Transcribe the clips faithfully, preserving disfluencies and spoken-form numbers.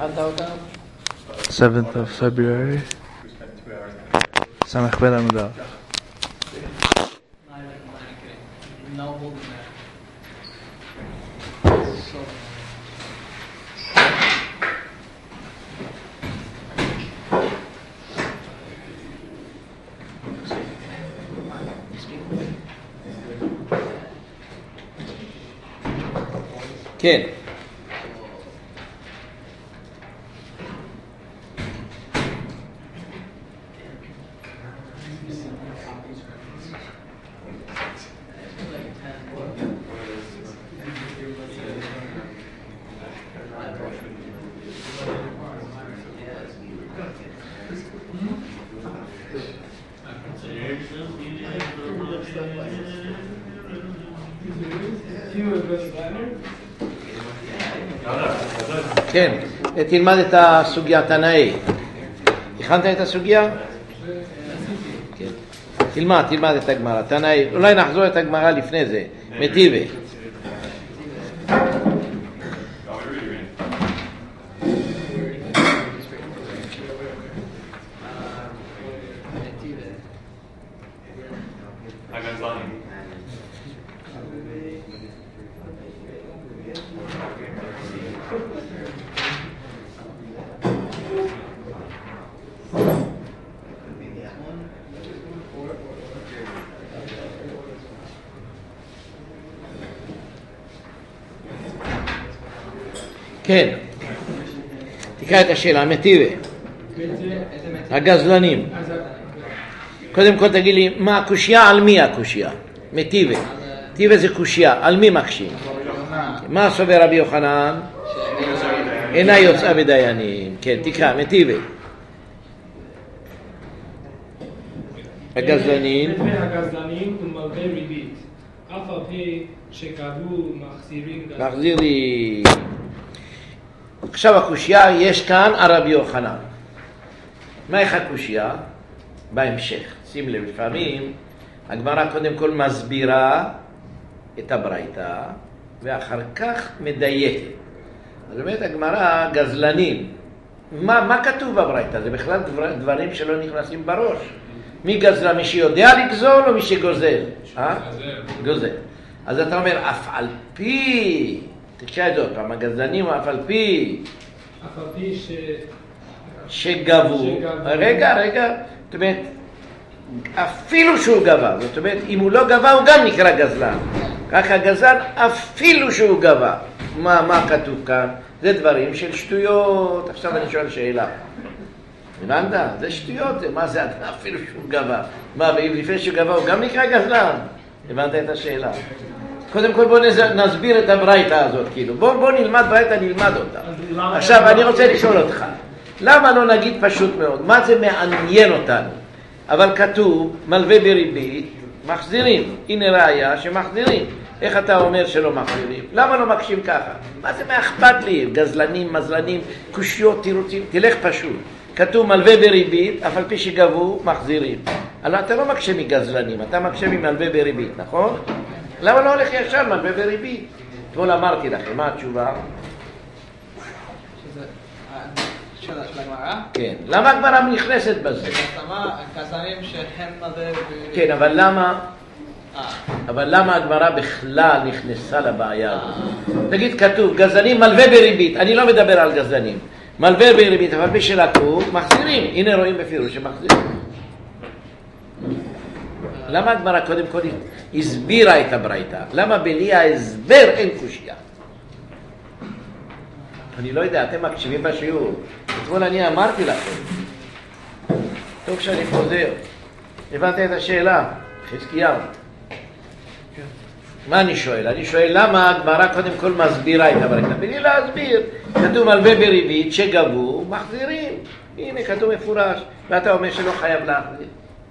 הכנת אותם? seventh of February. סמך בן עמודה. כן. כן, תלמד את הסוגיה תנאי. הכנת את הסוגיה? כן. תלמד, תלמד את הגמרא, תנאי. אולי נחזור את הגמרא לפני זה. מטיבי. כן, תקרא את השאלה, מטיבי, הגזלנים. קודם כל תגיד לי, מה הקושיה, על מי הקושיה? מטיבי, טיבי זה קושיה, על מי מקשים? מה סובר רבי יוחנן? אינה יוצאה בדיינים. כן, תקרא, מטיבי. הגזלנים. הגזלנים ומלווה ריבית. אף על פי שקבעו מחזירים גזלנים. מחזירים. עכשיו הקושיה, יש כאן הרבי יוחנן. מה איך הקושיה? בהמשך. שים לב, לפעמים הגמרא קודם כל מסבירה את הברייתא, ואחר כך מדייקת. זאת אומרת, הגמרא גזלנים. מה, מה כתוב בברייתא? זה בכלל דבר, דברים שלא נכנסים בראש. מי גזלה? מי שיודע לגזול או מי שגוזל? אה? גוזל. אז אתה אומר, אף על פי... תקשא את זאת, פעם הגזלנים אף על פי... אף על פי ש... שגבו. רגע, רגע. זאת אומרת, אפילו שהוא גבה. זאת אומרת, אם הוא לא גבה, הוא גם נקרא גזלן. ככה גזלן, אפילו שהוא גבה. מה, מה כתוב כאן? זה דברים של שטויות. עכשיו אני שואל שאלה. הבנת? זה שטויות. מה זה אפילו שהוא גבה? מה, ואם לפני שהוא גבה, הוא גם נקרא גזלן? הבנת את השאלה. קודם כל בוא נסביר את הברייתא הזאת, כאילו. בוא, בוא נלמד ברייתא, נלמד אותה. עכשיו אני רוצה לשאול אותך, למה לא נגיד פשוט מאוד? מה זה מעניין אותנו? אבל כתוב, מלווה בריבית, מחזירים. הנה ראיה שמחזירים. איך אתה אומר שלא מחזירים? למה לא מקשים ככה? מה זה מאכפת לי? גזלנים, מזלנים, קושיות, תירוצים. תלך פשוט. כתוב מלווה בריבית, אף על פי שגבו, מחזירים. אבל אתה לא מקשה מגזלנים, אתה מקשה ממלווה בריבית, נכון? למה לא הולך ישר מלווה בריבית? אתמול אמרתי לכם, מה התשובה? שזה שאלה של הגמרא? כן. למה הגמרא נכנסת בזה? גזלנים שהם מלווה בריבית. כן, אבל למה... אבל למה הגמרא בכלל נכנסה לבעיה הזאת? תגיד, כתוב, גזלנים מלווה בריבית. אני לא מדבר על גזלנים. מלווה בריבית, אבל מי שלקו, מחזירים. הנה רואים בפירוש שמחזירים. למה הגמרא קודם כל הסבירה את הברייתא? למה בלי ההסבר אין קושיה? אני לא יודע, אתם מקשיבים בשיעור. אתמול אני אמרתי לכם. טוב שאני חוזר. הבנת את השאלה? חזקיהו. מה אני שואל? אני שואל למה הגמרא קודם כל מסבירה את הברייתא? בלי להסביר. כתוב מלווה בריבית שגבו, מחזירים. הנה כתוב מפורש. ואתה אומר שלא חייב להחזיר.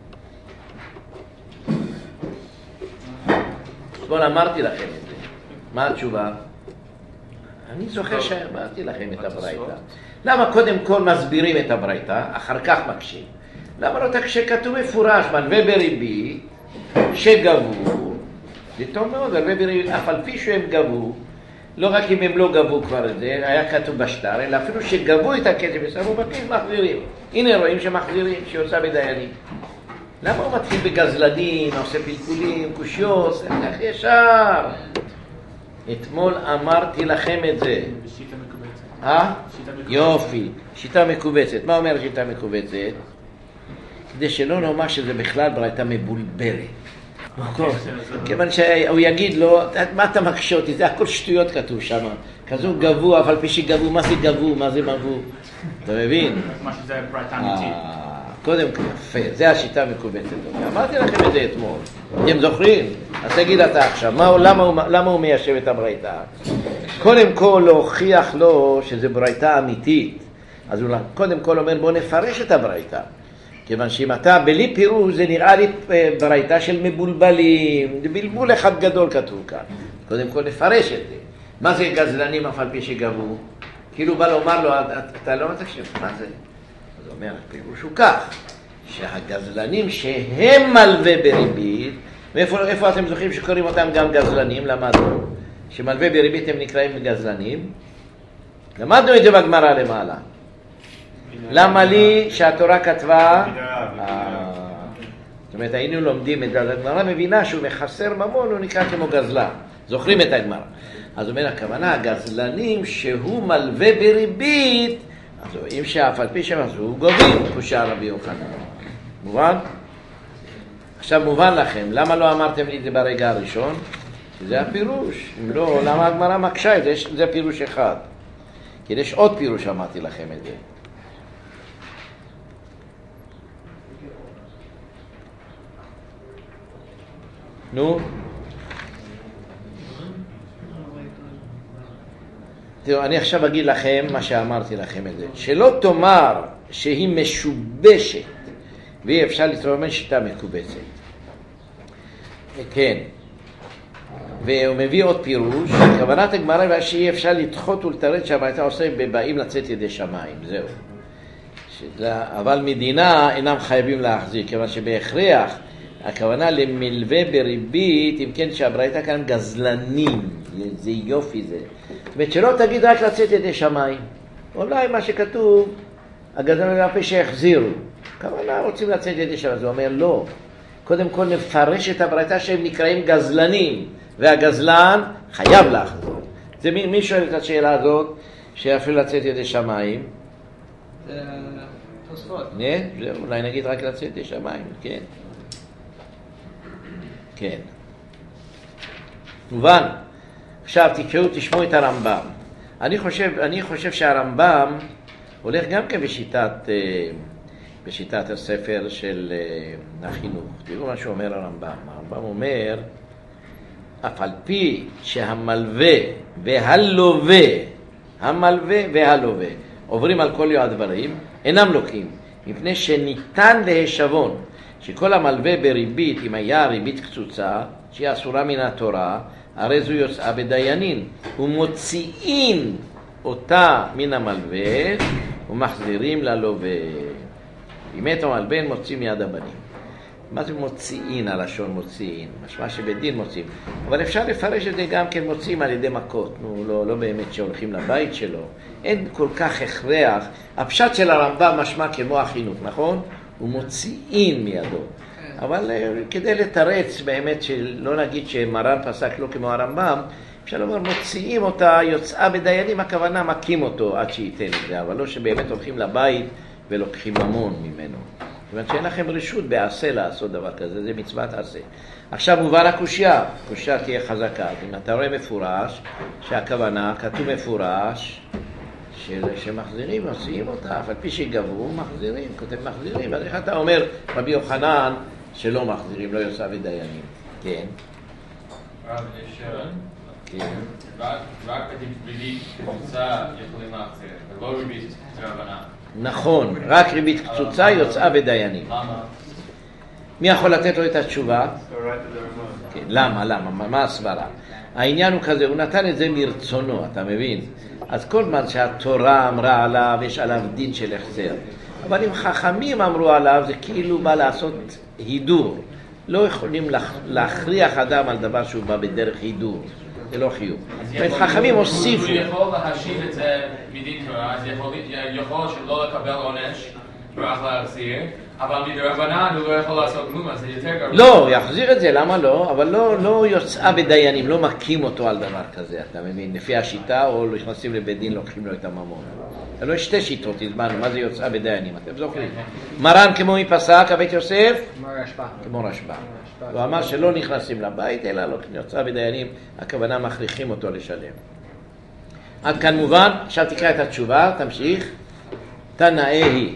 אתמול אמרתי לכם את זה. מה התשובה? אני זוכר שאמרתי לכם את הברייתא. למה קודם כל מסבירים את הברייתא, אחר כך מקשים? למה לא תקשה כתוב מפורש, מלווה בריבית שגבו, זה טוב מאוד, מלווה בריבית, אף על פי שהם גבו, לא רק אם הם לא גבו כבר את זה, היה כתוב בשטר, אלא אפילו שגבו את הכסף ושמו בכיס, מחזירים. הנה רואים שמחזירים, שיוצא בדיינים. למה הוא מתחיל בגזלנים, עושה פלפולים, קושיות, איך ישר? אתמול אמרתי לכם את זה. בשיטה מקובצת. אה? שיטה מקובצת. יופי, שיטה מקובצת. מה אומר שיטה מקובצת? כדי שלא נאמר שזה בכלל ברייתא מבולבלת. כיוון שהוא יגיד לו, מה אתה מקשה אותי? זה הכל שטויות כתוב שם. כזו גבו, אבל פי שגבו, מה זה גבו, מה זה מבו? אתה מבין? מה שזה ברייתא אמיתית. קודם כל, יפה, זה השיטה המקובצת. אמרתי לכם את זה אתמול. אתם זוכרים? אז תגיד אתה עכשיו, מה, למה, הוא, למה הוא מיישב את הברייתא? קודם כל להוכיח לו שזה ברייתא אמיתית. אז הוא קודם כל אומר, בוא נפרש את הברייתא. כיוון שאם אתה בלי פירוש, זה נראה לי ברייתא של מבולבלים. זה בלבול אחד גדול כתוב כאן. קודם כל נפרש את זה. מה זה גזלנים אף על פי שגבו? כאילו בא לומר לו, אתה לא תקשיב, מה זה? אז אומר, הפירוש הוא כך, שהגזלנים שהם מלווה בריבית, ואיפה אתם זוכרים שקוראים אותם גם גזלנים? למדנו שמלווה בריבית הם נקראים גזלנים. למדנו את זה בגמרא למעלה. למה לי שהתורה כתבה? זאת אומרת, היינו לומדים את זה, הגמרא מבינה שהוא מחסר ממון, הוא נקרא כמו גזלן. זוכרים את הגמרא. אז אומר הכוונה, הגזלנים שהוא מלווה בריבית, אז רואים שאף על פי שמחזו גובים, כמו שהרבי יוחנן. מובן? עכשיו מובן לכם, למה לא אמרתם לי את זה ברגע הראשון? כי זה הפירוש. אם לא, למה הגמרא מקשה את זה? זה פירוש אחד. כי יש עוד פירוש, אמרתי לכם את זה. נו? תראו, אני עכשיו אגיד לכם מה שאמרתי לכם את זה. שלא תאמר שהיא משובשת, ואי אפשר לתרומם שיטה מקובצת. כן. והוא מביא עוד פירוש, כוונת הגמרא שאי אפשר לדחות ולתרד שהברייתא עושה בבאים לצאת ידי שמיים, זהו. שזה, אבל מדינה אינם חייבים להחזיר, כיוון שבהכרח הכוונה למלווה בריבית, אם כן שהברייתא כאן גזלנים, זה יופי זה. זאת אומרת שלא תגיד רק לצאת ידי שמיים. אולי מה שכתוב, הגזלנים לפי שהחזירו. כוונה רוצים לצאת ידי שמיים, זה אומר לא. קודם כל נפרש את הברייתא שהם נקראים גזלנים, והגזלן חייב להחזיר. זה מי, מי שואל את השאלה הזאת, שאפילו לצאת ידי שמיים? זה תוספות. כן, אולי נגיד רק לצאת ידי שמיים, כן. כן. מובן. עכשיו תקראו, תשמעו את הרמב"ם. אני חושב, אני חושב שהרמב"ם הולך גם כן בשיטת, בשיטת הספר של החינוך. תראו מה שאומר הרמב"ם. הרמב"ם אומר, אף על פי שהמלווה והלווה, המלווה והלווה, עוברים על כל הדברים, אינם לוקחים, מפני שניתן להשבון, שכל המלווה בריבית, אם היה ריבית קצוצה, שהיא אסורה מן התורה, הרי זו יוצאה בדיינין, ומוציאים אותה מן המלווה, ומחזירים ללווה. אם מת המלווה, מוציאים מיד הבנים. מה זה מוציאים, הלשון מוציאים? משמע שבדין מוציאים. אבל אפשר לפרש את זה גם כן מוציאים על ידי מכות. נו, לא, לא באמת שהולכים לבית שלו. אין כל כך הכרח. הפשט של הרמב"ם משמע כמו החינוך, נכון? ומוציאים מידו. אבל כדי לתרץ באמת שלא נגיד שמרן פסק לא כמו הרמב"ם, אפשר לומר מוציאים אותה, יוצאה בדיינים, הכוונה מקים אותו עד שייתן את זה, אבל לא שבאמת הולכים לבית ולוקחים ממון ממנו. כיוון שאין לכם רשות בעשה לעשות דבר כזה, זה מצוות עשה. עכשיו מובן הקושיה, קושיה תהיה חזקה. אם אתה רואה מפורש, שהכוונה, כתוב מפורש, שמחזירים, מוציאים אותה, אף על פי שגברו, מחזירים, כותב מחזירים. אז איך אתה אומר, רבי יוחנן, שלא מחזירים, לא יוצא בדיינים? כן. רב, יש... כן. רק ריבית קצוצה יכולים להחזיר, ולא ריבית בהבנה. נכון, רק ריבית קצוצה יוצאה בדיינים. למה? מי יכול לתת לו את התשובה? כן, למה, למה, מה הסברה? העניין הוא כזה, הוא נתן את זה מרצונו, אתה מבין? אז כל מה שהתורה אמרה עליו, יש עליו דין של החזר. אבל אם חכמים אמרו עליו, זה כאילו בא לעשות הידור. לא יכולים להכריח אדם על דבר שהוא בא בדרך הידור. זה לא חיוב. אז זאת אומרת, יכול- חכמים הוא- הוסיפו. הוא יכול להשיב את זה מדין תורה, אז יכול יכול שלא לקבל עונש ורק להחזיר, אבל מדרבנן הוא לא יכול לעשות כלום, אז זה יותר גרוע. לא, יחזיר את זה, למה לא? אבל לא, לא יוצאה בדיינים, לא מכים אותו על דבר כזה, אתה מבין? לפי השיטה, או נכנסים לבית דין, לוקחים לו את הממון. לא, יש שתי שיטות, הזמנו, מה זה יוצאה בדיינים, אתם זוכרים? מרן כמו מי פסק, הבית יוסף? כמו רשב"א. כמו רשב"א. הוא אמר שלא נכנסים לבית, אלא לא יוצאה בדיינים, הכוונה מכריחים אותו לשלם. עד כאן מובן, עכשיו תקרא את התשובה, תמשיך. תנאי היא.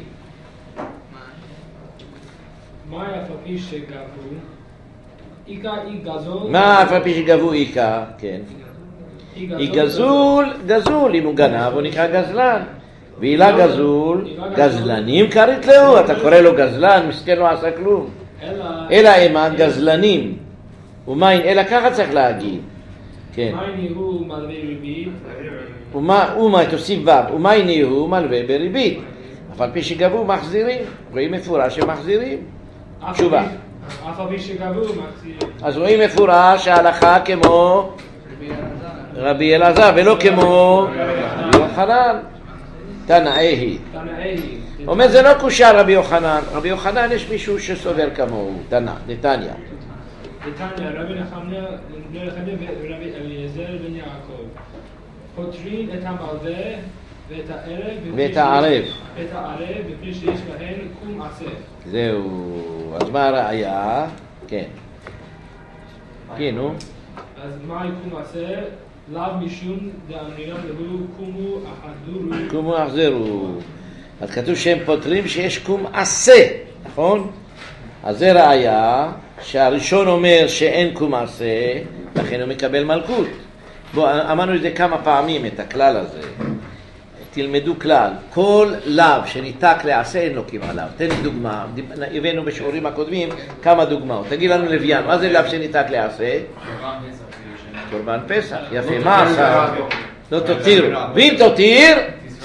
מה אף על פי שגבו? איכה אי גזול. מה אף על פי שגבו איכה, כן. היא גזול, גזול, אם הוא גנב הוא נקרא גזלן. ואילה גזול, גזלנים קראת לו, אתה קורא לו גזלן, מסכן לא עשה כלום. אלא... אלא אימן גזלנים. ומה, אלא ככה צריך להגיד. כן. מה נראו מלווה ריבית? ומה, ומה, תוסיף ו', ומה נראו מלווה בריבית. אף על פי שגבו מחזירים, רואים מפורש שמחזירים. תשובה. אף על פי שגבו מחזירים. אז רואים מפורש ההלכה כמו רבי אלעזר ולא כמו רבי יוחנן. תנאי היא. תנאי היא. אומר זה לא קושר רבי יוחנן, רבי יוחנן יש מישהו שסובר כמוהו, תנא, נתניה. נתניה, רבי נחמיה ורבי אליעזר בן יעקב פותרים את המלווה ואת הערב ואת הערב. ואת הערב בפני שיש בהן קום עשה. זהו, אז מה הראיה? כן. כן, נו. אז מה קום עשה? לאו משום דאמרינם להו קומו אחדורו. קומו החזרו. אז כתוב שהם פותרים שיש קום עשה, נכון? אז זה ראיה שהראשון אומר שאין קום עשה, לכן הוא מקבל מלכות. בוא, אמרנו את זה כמה פעמים, את הכלל הזה. תלמדו כלל, כל לאו שניתק לעשה אין לוקים עליו. תן לי דוגמה, הבאנו בשיעורים הקודמים כמה דוגמאות. תגיד לנו לוויין, מה זה לאו שניתק לעשה? קורבן פסח, יפה, מה עשה? לא תותירו, ואם תותיר,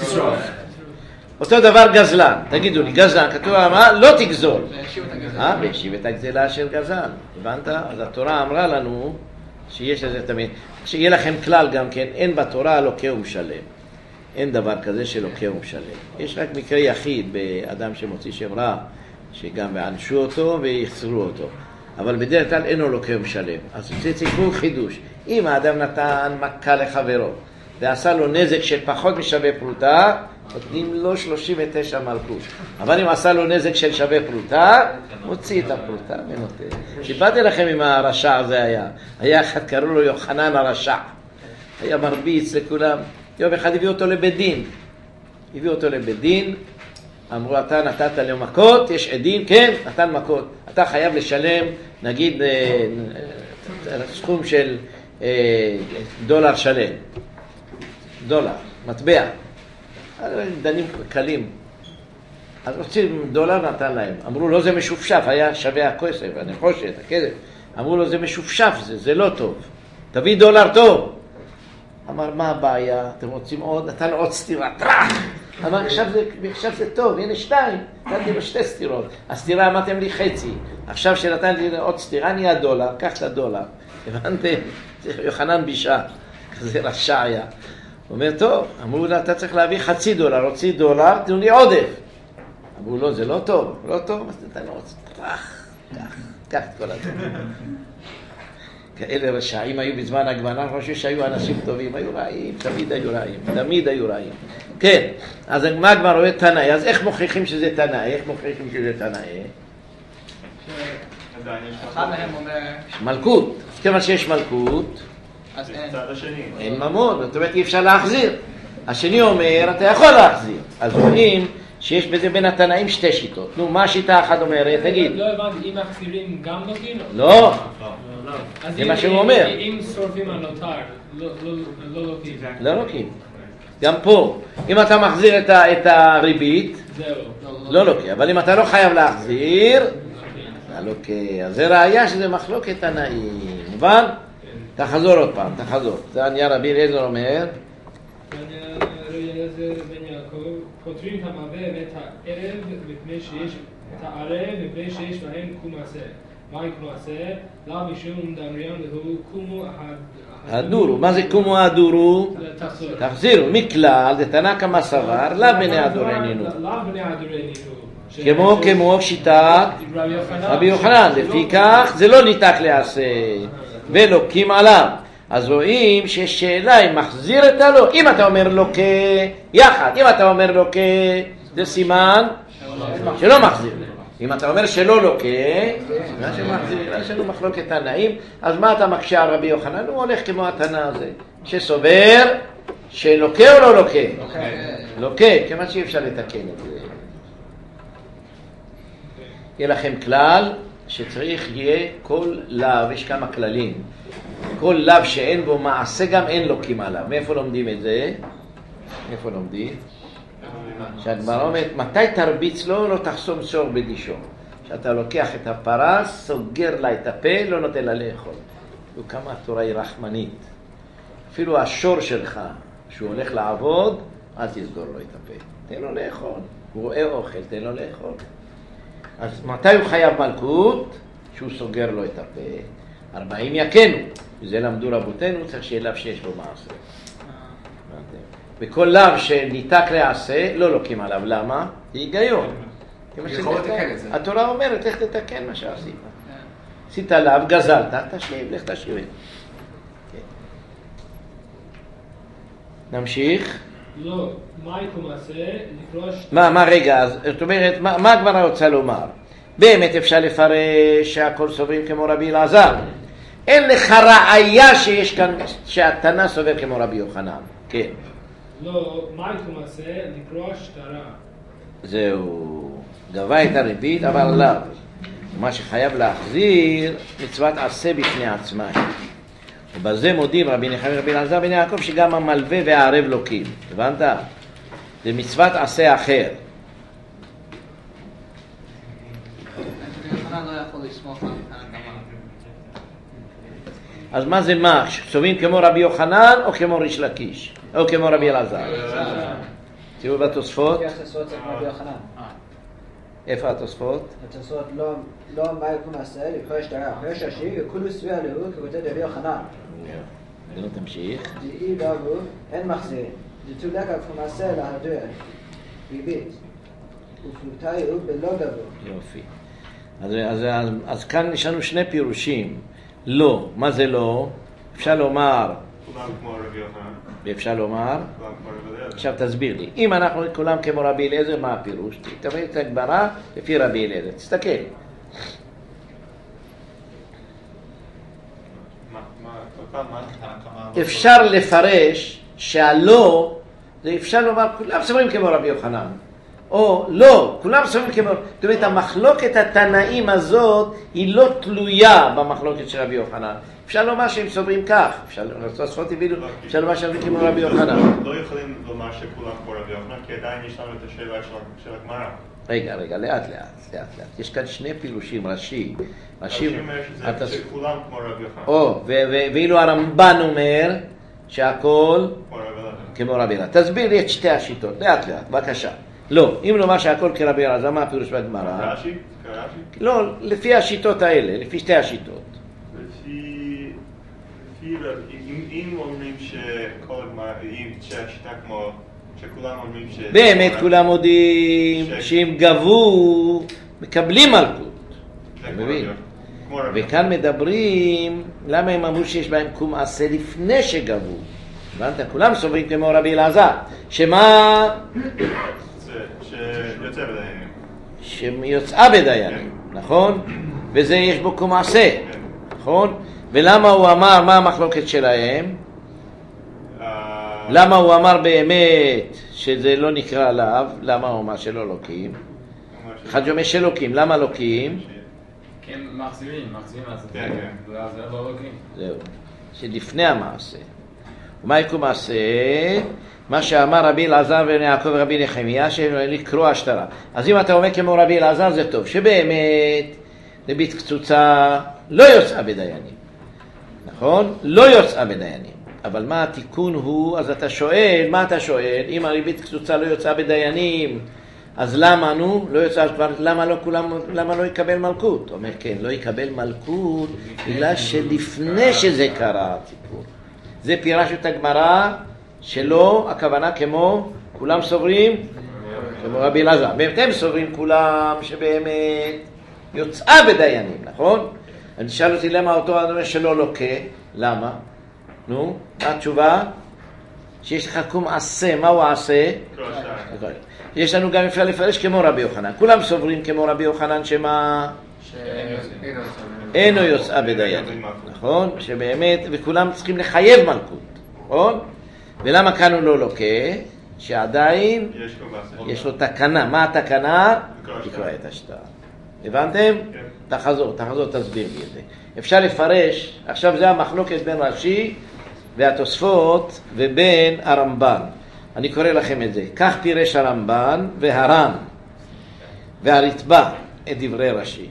אותו דבר גזלן, תגידו לי, גזלן, כתוב מה? לא תגזול. והשיב את הגזל. אה, והשיב את הגזלה של גזל, הבנת? אז התורה אמרה לנו שיש לזה תמיד, שיהיה לכם כלל גם כן, אין בתורה לוקה ומשלם. אין דבר כזה שלוקה ומשלם. יש רק מקרה יחיד באדם שמוציא שם רע, שגם וענשו אותו ויחסרו אותו. אבל בדרך כלל אינו לוקה ומשלם. אז זה ציבור חידוש. אם האדם נתן מכה לחברו, ועשה לו נזק של פחות משווה פרוטה, נותנים לו שלושים ותשע מלכות. אבל אם עשה לו נזק של שווה פרוטה, מוציא את הפרוטה ונותן. שיבאתי לכם עם הרשע הזה היה. היה אחד, קראו לו יוחנן הרשע. היה מרביץ לכולם. יום אחד הביא אותו לבית דין. הביא אותו לבית דין. אמרו, אתה נתת לו מכות, יש עדים, כן, נתן מכות. אתה חייב לשלם, נגיד, סכום של דולר שלם. דולר, מטבע. דנים קלים. אז רוצים דולר, נתן להם. אמרו לו, זה משופשף, היה שווה הכסף, הנחושת, הכסף. אמרו לו, זה משופשף, זה, זה לא טוב. תביא דולר טוב. אמר, מה הבעיה? אתם רוצים עוד? נתן עוד סתירה. טרח! אמר, עכשיו זה, עכשיו זה טוב, הנה שתיים. נתתי לו שתי סתירות. הסתירה אמרתם לי חצי. עכשיו שנתן לי עוד סתירה, נהיה דולר, קח את הדולר. הבנתם? זה יוחנן בישה. כזה רשע היה. הוא אומר, טוב, אמרו לה, אתה צריך להביא חצי דולר, הוציא דולר, תנו לי עודף. אמרו לו, זה לא טוב, לא טוב, אז נתן לו עוד סתירה. קח, קח את כל הדולר. כאלה רשעים היו בזמן הגמרא, אני חושב שהיו אנשים טובים, היו רעים, תמיד היו רעים, תמיד היו רעים. כן, אז מה כבר רואה תנאי? אז איך מוכיחים שזה תנאי? איך מוכיחים שזה תנאי? אחד מהם אומר, מלכות. אז כמה שיש מלכות, אז אין. אין ממון, זאת אומרת אי אפשר להחזיר. השני אומר, אתה יכול להחזיר. אז רואים שיש בזה בין התנאים שתי שיטות. נו, מה השיטה אחת אומרת? תגיד. לא הבנתי, אם מחזירים גם לוקים? לא. אז זה אם- מה שהוא אם- אומר. אם שורפים הנותר, לא- לא- לא לוקים. לא לוקים. גם פה, אם אתה מחזיר את ה- את הריבית, זהו. לא לוקה, אבל אם אתה לא חייב להחזיר, אתה לוקה. אז זה ראיה שזה מחלוקת תנאים, מובן? תחזור עוד פעם, תחזור. זה עניין רבי אליעזר אומר, רבי אליעזר בן יעקב, פותרים את המלווה ואת הערב מפני שיש את הערב מפני שיש בהם קום עשה. מה יקנו עשה? לא משום דמריון הוא קומו הדורו, מה זה קומו הדורו? תחזור. תחזירו, מכלל, דתנא קמא סבר, לאו בני הדורנינו. לאו בני הדורנינו. כמו כמו שיטת רבי יוחנן, לפיכך זה לא ניתק לעשה ולוקים עליו. אז רואים שיש שאלה אם מחזיר את הלא. אם אתה אומר לוקה יחד, אם אתה אומר לוקה זה סימן שלא מחזיר. אם אתה אומר שלא לוקה, מה שמחזיר, יש לנו מחלוקת תנאים, אז מה אתה מקשה על רבי יוחנן? הוא הולך כמו התנא הזה, שסובר שלוקה או לא לוקה? לוקה, כמה שאי אפשר לתקן את זה. יהיה לכם כלל שצריך יהיה כל לאו, יש כמה כללים. כל לאו שאין בו מעשה גם אין לוקים עליו. מאיפה לומדים את זה? מאיפה לומדים? שהגמרא אומרת, מתי תרביץ לו, לא תחסום שור בדישו. שאתה לוקח את הפרה, סוגר לה את הפה, לא נותן לה לאכול. וכמה התורה היא רחמנית. אפילו השור שלך, שהוא הולך לעבוד, אל תסגור לו את הפה. תן לו לאכול. הוא רואה אוכל, תן לו לאכול. אז מתי הוא חייב מלכות? שהוא סוגר לו את הפה. ארבעים יקנו. וזה למדו רבותינו, צריך שיהיה לאו שיש בו מעשה. וכל לאו שניתק לעשה, לא לוקים עליו. למה? זה היגיון. יכול לתקן את זה. התורה אומרת, איך תתקן מה שעשית. עשית לאו, גזלת, תשיב, לך תשיב. נמשיך. לא, מה יקום עשה? לקרוא... מה, מה רגע, אז, זאת אומרת, מה, מה הגמרא רוצה לומר? באמת אפשר לפרש שהכל סוברים כמו רבי אלעזר. אין לך ראיה שיש כאן, שהתנא סובר כמו רבי יוחנן. כן. לא, מה יקום עשה? לקרוא שטרה. זהו, גבה את הריבית, אבל לאו. מה שחייב להחזיר, מצוות עשה בפני עצמה. ובזה מודים רבי נחמיה רבי אלעזר בן יעקב שגם המלווה והערב לוקים. הבנת? זה מצוות עשה אחר. אז מה זה מה? סוברים כמו רבי יוחנן או כמו ריש לקיש? או כמו רבי אלעזר? תראו בתוספות. איפה התוספות? התוספות לא מה יקום עשה, לקרוא שטרה, אחרי שהשיר וכולו סביע להוא כבותי רבי יוחנן. לא תמשיך. דאי דאבו, אין מחזיר. דתו לקה כפו מעשה להדור. ריבית. ופלוטיו בלא גבו. יופי. אז, אז, אז, אז כאן יש לנו שני פירושים. לא. מה זה לא? אפשר לומר... כולם כמו רבי יוחנן. ואפשר לומר... כולם כמו רבי אליעזר. עכשיו תסביר לי. אם אנחנו כולם כמו רבי אליעזר, מה הפירוש? תבין את הגמרא לפי רבי אליעזר. תסתכל. אפשר לפרש שהלא, זה אפשר לומר, כולם סוברים כמו רבי יוחנן. או לא, כולם סוברים כמו... זאת אומרת, המחלוקת התנאים הזאת היא לא תלויה במחלוקת של רבי יוחנן. אפשר לומר שהם סוברים כך. אפשר לומר שהם כמו רבי יוחנן. לא יכולים לומר שכולם כמו רבי יוחנן, כי עדיין יש לנו את השאלה של הגמרא. רגע, רגע, לאט לאט, לאט לאט. יש כאן שני פירושים, רש"י. רש"י אומר שכולם כמו רבי יוחנן. או, ואילו הרמב"ן אומר שהכל כמו רבי אלעזר. תסביר לי את שתי השיטות, לאט לאט, בבקשה. לא, אם לומר שהכל כרבי אלעזר, מה הפירוש בגמרא? רש"י? לא, לפי השיטות האלה, לפי שתי השיטות. לפי... אם אומרים שכל הגמרא, שהשיטה כמו... שכולם אומרים ש... באמת כולם מודים שאם גבו, מקבלים מלכות. אתה מבין? וכאן מדברים, למה הם אמרו שיש בהם קום עשה לפני שגבו? הבנת? כולם סוברים כמו רבי אלעזר. שמה? שיוצא בדיינים. שיוצאה בדיינים, נכון? וזה יש בו קום עשה, נכון? ולמה הוא אמר, מה המחלוקת שלהם? למה הוא אמר באמת שזה לא נקרא לאו? למה הוא אמר שלא לוקים? אחד שאומר שלוקים, למה לוקים? כן, מחזירים, מחזירים על זה. כן, כן. זה לא לוקים. זהו, שלפני המעשה. ומה יקום מעשה? מה שאמר רבי אלעזר בן יעקב ורבי נחמיה, שלקרוא השטרה. אז אם אתה אומר כמו רבי אלעזר זה טוב, שבאמת ריבית קצוצה לא יוצאה בדיינים. נכון? לא יוצאה בדיינים. אבל מה התיקון הוא? אז אתה שואל, מה אתה שואל? אם הריבית קצוצה לא יוצאה בדיינים, אז למה נו? לא יוצא כבר, למה לא כולם, למה לא יקבל מלכות? הוא אומר, כן, לא יקבל מלכות בגלל שלפני שזה קרה הסיפור. זה פירש את הגמרא שלא, הכוונה כמו, כולם סוברים, כמו רבי אלעזר. הם סוברים כולם שבאמת יוצאה בדיינים, נכון? אני שאל אותי למה אותו אדומה שלא לוקה, למה? נו, מה התשובה? שיש לך קום עשה, מה הוא עשה? יש לנו גם אפשר לפרש כמו רבי יוחנן. כולם סוברים כמו רבי יוחנן שמה? אינו יוצאה בדיינים, נכון? שבאמת, וכולם צריכים לחייב מלכות, נכון? ולמה כאן הוא לא לוקה? שעדיין יש לו תקנה. מה התקנה? לקרוא את השטר. הבנתם? תחזור, תחזור, תסביר לי את זה. אפשר לפרש, עכשיו זה המחלוקת בין רש"י והתוספות ובין הרמב"ן. אני קורא לכם את זה. כך פירש הרמב"ן והר"ן והרתב"א את דברי רש"י.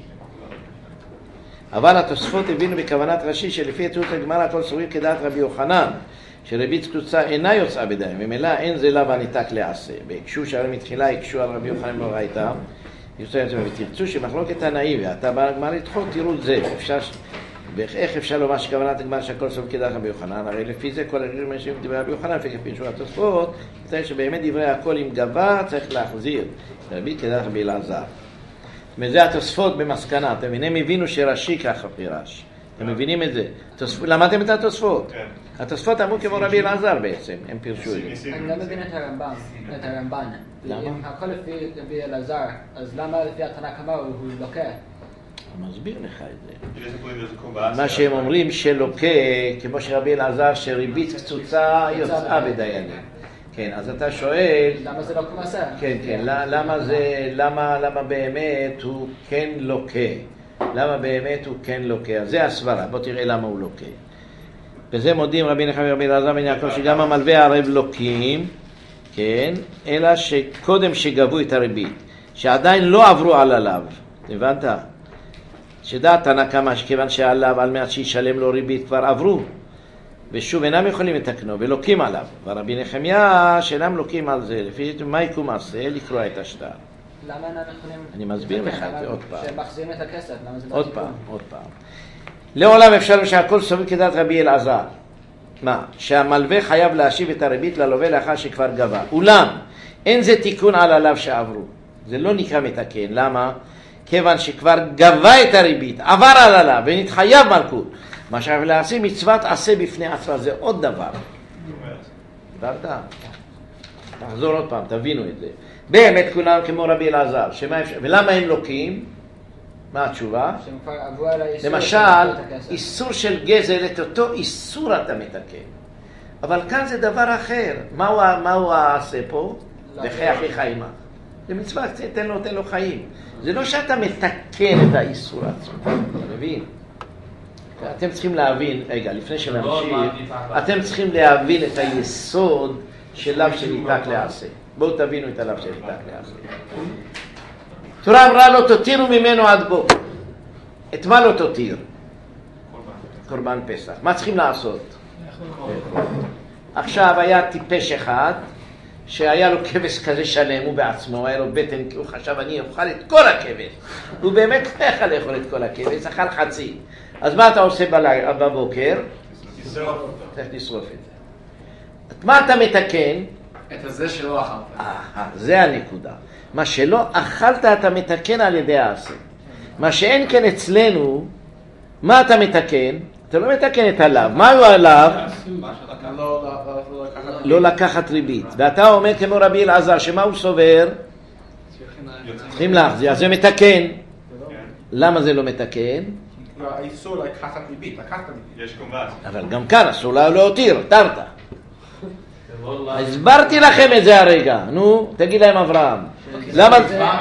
אבל התוספות הבינו בכוונת רש"י שלפי עדות הגמרא הכל סוברים כדעת רבי יוחנן שריבית קצוצה אינה יוצאה בדיים, וממילא אין זה לאו הניתק לעשה. בהקשו שהרי מתחילה הקשו על רבי יוחנן בברייתא, ותרצו שמחלוקת תנאים ואתה בא לגמרא לדחות, תראו את זה. אפשר, איך אפשר לומר שכוונת הגמרא שהכל סוברים כדעת רבי יוחנן? הרי לפי זה כל הרגעים משאים דברי רבי יוחנן, לפי פירשו התוספות, נראה שבאמת דברי הכל עם גבה צריך להחזיר ריבית כדעת רבי אלעזר. וזה התוספות במסקנה. אתם מבינים, הבינו שרש"י ככה פירש. אתם מבינים את זה? למדתם את התוספות? כן. התוספות אמרו כמו רבי אלעזר בעצם, הם פירשו את זה. אני לא מבין את הרמב"ן, את הרמב"ן. למה? אם הכל לפי רבי אלעזר, אז למה לפי התנא קמא הוא לוקה? אני מסביר לך את זה. מה שהם אומרים שלוקה, כמו שרבי אלעזר, שריבית קצוצה יוצאה בדיינים. כן, אז אתה שואל... למה זה לא כמו עשה? כן, כן, למה זה, למה, למה באמת הוא כן לוקה? למה באמת הוא כן לוקה? זה הסברה, בוא תראה למה הוא לוקה. וזה מודים רבי נחמיה רבי אלעזר בן יעקב שגם המלווה הערב לוקים, כן, אלא שקודם שגבו את הריבית, שעדיין לא עברו על עליו, הבנת? שדעת תנא קמא שכיוון שעליו על מנת שישלם לו ריבית כבר עברו, ושוב אינם יכולים לתקנו ולוקים עליו. ורבי נחמיה שאינם לוקים על זה, לפי מה יקום מעשה? לקרוא את השטר. למה אינם יכולים? אני מסביר לך את זה עוד פעם. שמחזירים את הכסף, למה זה לא עוד פעם, עוד פעם. לעולם אפשר שהכל סובר כדעת רבי אלעזר. מה? שהמלווה חייב להשיב את הריבית ללווה לאחר שכבר גבה. אולם, אין זה תיקון על עליו שעברו. זה לא נקרא מתקן. למה? כיוון שכבר גבה את הריבית, עבר על עליו ונתחייב מלכות. מה שאנחנו לעשים מצוות עשה בפני עצמה, זה עוד דבר. הבנת? תחזור עוד פעם, תבינו את זה. באמת כולם כמו רבי אלעזר. ולמה הם לוקים? מה התשובה? למשל, איסור של גזל, את אותו איסור אתה מתקן. אבל כאן זה דבר אחר. מה הוא העשה פה? וכי אחי חיימה. זה מצווה, תן לו, תן לו חיים. זה לא שאתה מתקן את האיסור עצמו. אתה מבין? אתם צריכים להבין, רגע, לפני שנמשיך, אתם צריכים להבין את היסוד של לאו שניתק לעשה. בואו תבינו את הלאו שניתק לעשה. תורה אמרה לו, תותירו ממנו עד בו. את מה לא תותיר? קורבן פסח. מה צריכים לעשות? עכשיו היה טיפש אחד, שהיה לו כבש כזה שלם, הוא בעצמו, היה לו בטן, כי הוא חשב, אני אוכל את כל הכבש. הוא באמת לא יכול לאכול את כל הכבש, אכל חצי. אז מה אתה עושה בבוקר? צריך לשרוף את זה. את מה אתה מתקן? את הזה שלא אכלת. אה, זה הנקודה. מה שלא אכלת אתה מתקן על ידי העשה. מה שאין כן אצלנו, מה אתה מתקן? אתה לא מתקן את עליו. מה הוא עליו? לא לקחת ריבית. ואתה אומר כמו רבי אלעזר, שמה הוא סובר? צריכים להחזיר. אז זה מתקן. למה זה לא מתקן? האיסור לקחת ריבית, לקחת ריבית. יש קומבס. אבל גם כאן אסור לה להותיר, תרת. הסברתי לכם את זה הרגע. נו, תגיד להם אברהם. למה?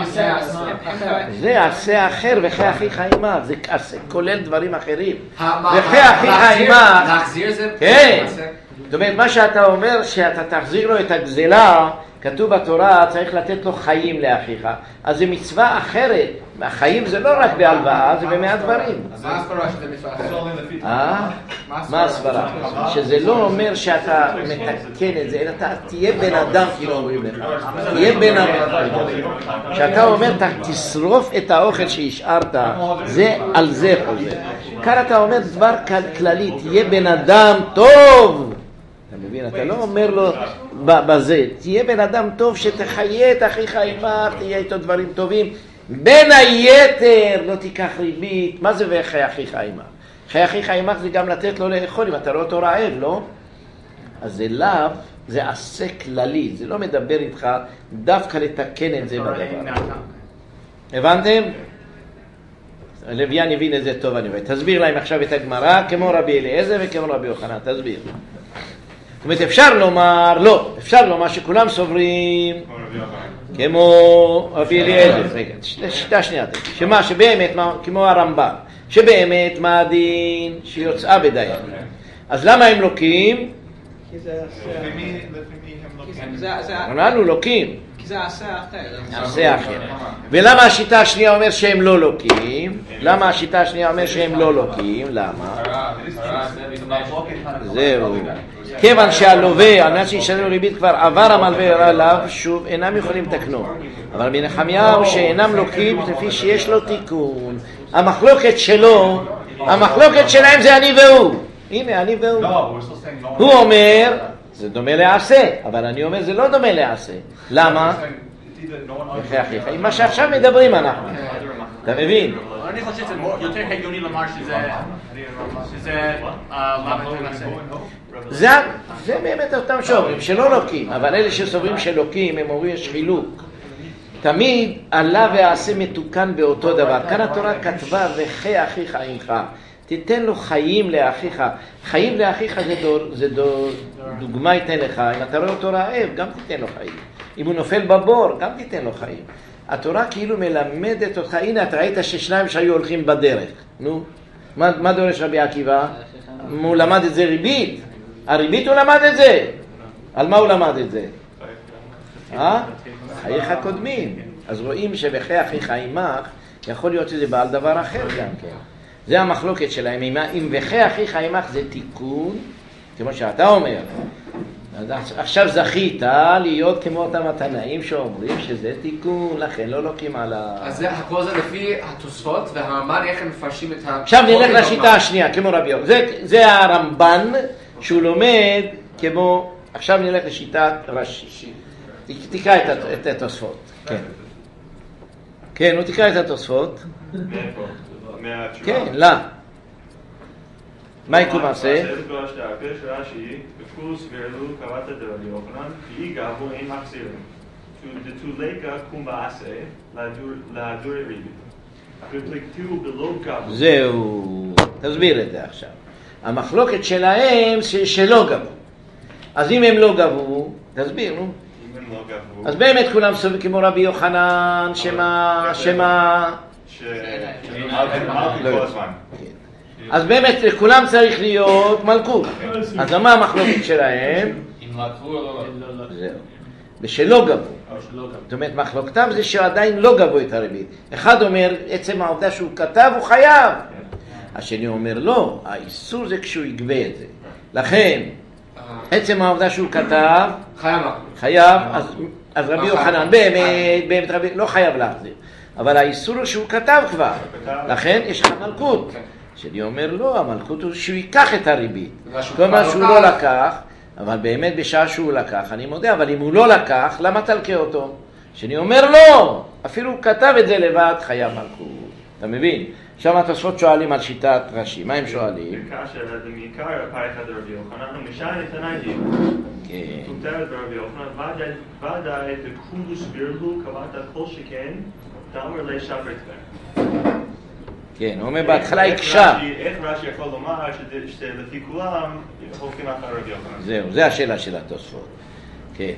זה עשה אחר וכי אחי חיימה. זה כולל דברים אחרים. וכי אחי חיימה. להחזיר זה? כן. זאת אומרת, מה שאתה אומר שאתה תחזיר לו את הגזלה כתוב בתורה, צריך לתת לו חיים לאחיך. אז זה מצווה אחרת. החיים זה לא רק בהלוואה, זה במאה דברים. אז מה הסברה שזה מצווה אחרת? אה? מה הסברה? שזה לא אומר שאתה מתקן את זה, אלא אתה תהיה בן אדם, כאילו אומרים לך. תהיה בן אדם. כשאתה אומר, תשרוף את האוכל שהשארת, זה על זה חוזר. כאן אתה אומר דבר כללי, תהיה בן אדם טוב. אתה מבין? אתה לא אומר לו בזה, תהיה בן אדם טוב שתחיה את אחיך עמך, תהיה איתו דברים טובים. בין היתר לא תיקח ריבית. מה זה וחי אחיך עמך? חי אחיך עמך זה גם לתת לו לאכול, אם אתה רואה אותו רעב, לא? אז זה לאו, זה עשה כללי, זה לא מדבר איתך דווקא לתקן את זה בדבר. הבנתם? לוויין הבין את זה טוב, אני רואה. תסביר להם עכשיו את הגמרא כמו רבי אליעזר וכמו רבי יוחנן, תסביר. זאת אומרת, אפשר לומר, לא, אפשר לומר שכולם סוברים כמו רבי אליעזר, רגע, שיטה שנייה, שמה שבאמת, כמו הרמב"ם, שבאמת מה הדין שיוצאה בדיין. אז למה הם לוקים? כי זה אמרנו לוקים. כי זה עשה אחר. עשה אחר. ולמה השיטה השנייה אומר שהם לא לוקים? למה השיטה השנייה אומר שהם לא לוקים? למה? זהו. כיוון שהלווה, על מנת שישלם ריבית כבר עבר המלווה עליו, שוב אינם יכולים לתקנו. אבל בנחמיהו שאינם לוקים לפי שיש לו תיקון. המחלוקת שלו, המחלוקת שלהם זה אני והוא. הנה, אני והוא. הוא אומר, זה דומה לעשה, אבל אני אומר, זה לא דומה לעשה. למה? אחי אחיך, עם מה שעכשיו מדברים אנחנו. אתה מבין? אני חושב שזה יותר הגיוני לומר שזה למה תנסה. זה, זה באמת אותם שאומרים, שלא לוקים, אבל אלה שסוברים שלוקים, הם אומרים יש חילוק. תמיד עלה ועשה מתוקן באותו דבר. כאן התורה כתבה, וחי אחיך עמך. תיתן לו חיים לאחיך. חיים לאחיך זה, דור, זה דור, דוגמה ייתן לך. אם אתה רואה אותו רעב, גם תיתן לו חיים. אם הוא נופל בבור, גם תיתן לו חיים. התורה כאילו מלמדת אותך, הנה אתה ראית ששניים שהיו הולכים בדרך. נו, מה, מה דורש רבי עקיבא? הוא למד את זה ריבית. הריבית הוא למד את זה. על מה הוא למד את זה? אה? חייך קודמים. אז רואים שבחי אחיך עמך יכול להיות שזה בעל דבר אחר גם כן. זה המחלוקת שלהם. אם בחי אחיך עמך זה תיקון, כמו שאתה אומר. אז עכשיו זכית להיות כמו אותם התנאים שאומרים שזה תיקון, לכן לא לוקים על ה... אז זה הכל זה לפי התוספות והרמב"ן, איך הם מפרשים את ה... עכשיו נלך לשיטה השנייה, כמו רבי יוחנן. זה, זה הרמב"ן שהוא לומד כמו... עכשיו נלך לשיטת רש"י. תקרא את, את התוספות. כן. כן, הוא תקרא את התוספות. מאיפה? מהתשובה? כן, לא. מה יקום עשה? זה כבר שתי הפרש רש"י, בפרוס ורלו קראת דרבי יוחנן, כי גבו אין מחזירים. דתולקה קום בעשה, להדור ריבית. ופלקתו בלא גבו. זהו, תסביר את זה עכשיו. המחלוקת שלהם שלא גבו. אז אם הם לא גבו, תסביר, נו. אם הם לא גבו. אז באמת כולם סוברים כמו רבי יוחנן, שמה, שמה... שאמרתי כל הזמן. אז באמת לכולם צריך להיות מלכות. אז מה המחלוקת שלהם? אם לקחו או לא לקחו. זהו. ושלא גבו. זאת אומרת, מחלוקתם זה שעדיין לא גבו את הריבית. אחד אומר, עצם העובדה שהוא כתב הוא חייב. השני אומר, לא, האיסור זה כשהוא יגבה את זה. לכן, עצם העובדה שהוא כתב, חייב. חייב, אז, אז רבי יוחנן באמת, באמת רבי, לא חייב להחזיר. אבל האיסור הוא שהוא כתב כבר. לכן יש לך מלכות. שאני אומר לא, המלכות הוא שהוא ייקח את הריבית. כלומר שהוא לא לקח, אבל באמת בשעה שהוא לקח, אני מודה, אבל אם הוא לא לקח, למה תלקה אותו? שאני אומר לא, אפילו הוא כתב את זה לבד, חייב מלכות. אתה מבין? שם התוספות שואלים על שיטת רש"י, מה הם שואלים? כאשר זה מעיקר הפרחת רבי יוחנן, ומשען את הנהגים. כן. כותרת ברבי יוחנן, ודאי דקולוס בירלו קבעת כל שכן, דאמר לי שפרתכם. כן, הוא אומר בהתחלה הקשה. איך רש"י יכול לומר שלפי כולם הולכים אחר רבי יוחנן? זהו, זה השאלה של התוספות. כן.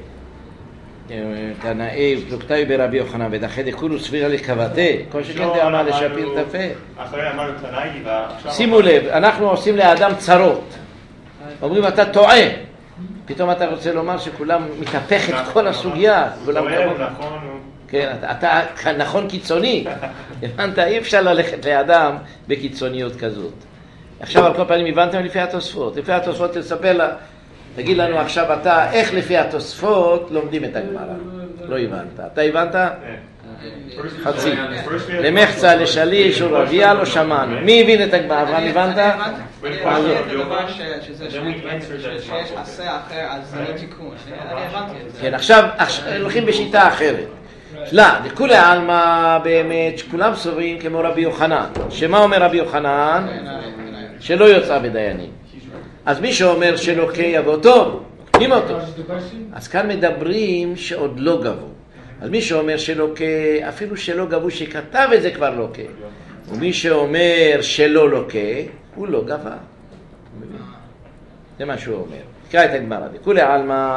תנאי ופלוגתאי ברבי יוחנן ודחה דכולו סבירה לקבתה, כל שכן דאמר לשפיר תפה. אחרי אמרנו תנאי, שימו לב, אנחנו עושים לאדם צרות. אומרים אתה טועה. פתאום אתה רוצה לומר שכולם מתהפך את כל הסוגיה. כולם אוהב, כמוך. נכון, הוא... כן, אתה, אתה נכון קיצוני. הבנת? אי אפשר ללכת לאדם בקיצוניות כזאת. עכשיו על כל פנים הבנתם לפי התוספות. לפי התוספות תספר לה, תגיד לנו עכשיו אתה, איך לפי התוספות לומדים את הגמרא. לא הבנת. אתה הבנת? חצי. למחצה, לשליש, או רביע, לא שמענו. מי הבין את הגמרא? אברהם, הבנת? אני הבנתי את הדבר שזה שיש עשה אחר, אז זה לא תיקון. אני הבנתי את זה. כן, עכשיו הולכים בשיטה אחרת. לא, לכולי עלמא באמת שכולם סוברים כמו רבי יוחנן. שמה אומר רבי יוחנן? שלא יוצא בדיינים. אז מי שאומר שלוקה יבוא טוב, נותנים אותו. אז כאן מדברים שעוד לא גבו. אז מי שאומר שלוקה, אפילו שלא גבו, שכתב את זה כבר לוקה. ומי שאומר שלא לוקה, הוא לא גבה. זה מה שהוא אומר. תקרא את הגמרא. לכולי עלמא,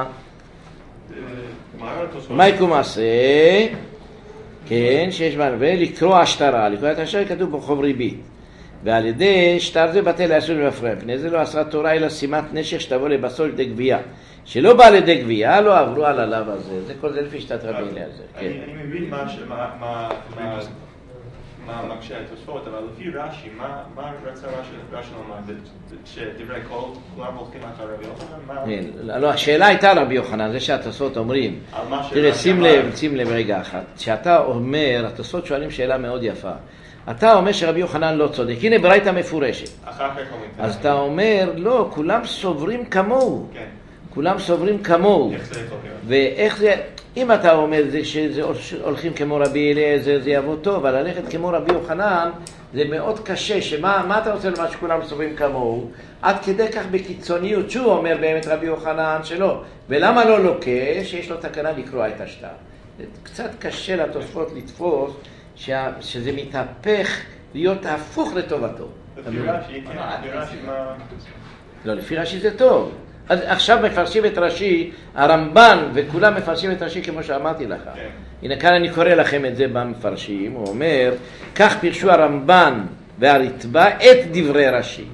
מה יקום עשה? כן, שיש בה לקרוא השטרה. לקרוא את השטרה כתוב ברחוב ריבית. ועל ידי שטר זה בטל לעשות ומפריע. פני זה לא עשרה תורה אלא שימת נשך שתבוא לבסול לידי גבייה. שלא בא לידי גבייה, לא עברו על הלאו הזה. זה כל זה לפי שיטת רבי אליעזר. אני מבין מה מקשה את התוספות, אבל לפי רש"י, מה רצה רש"י לומר? שדברי כל כולם הולכים אחר רבי יוחנן? לא, השאלה הייתה רבי יוחנן, זה שהתוספות אומרים. תראה, שים לב, שים לב רגע אחת. כשאתה אומר, התוספות שואלים שאלה מאוד יפה. אתה אומר שרבי יוחנן לא צודק. הנה ברייתא מפורשת. אז אתה אומר, לא, כולם סוברים כמוהו. כולם סוברים כמוהו. ואיך זה, אם אתה אומר שזה הולכים כמו רבי אליעזר, זה יבוא טוב, אבל ללכת כמו רבי יוחנן, זה מאוד קשה. שמה, מה אתה רוצה לומר שכולם סוברים כמוהו? עד כדי כך בקיצוניות, שהוא אומר באמת רבי יוחנן שלא. ולמה לא לוקה? שיש לו תקנה לקרוא את השטר. זה קצת קשה לתוספות לתפוס, שזה מתהפך להיות הפוך לטובתו. לפי רש"י, לפי רש"י מה... לא, לפי רש"י זה טוב. אז עכשיו מפרשים את רש"י, הרמב"ן וכולם מפרשים את רש"י כמו שאמרתי לך. הנה כאן אני קורא לכם את זה במפרשים, הוא אומר, כך פירשו הרמב"ן והרטב"א את דברי רש"י.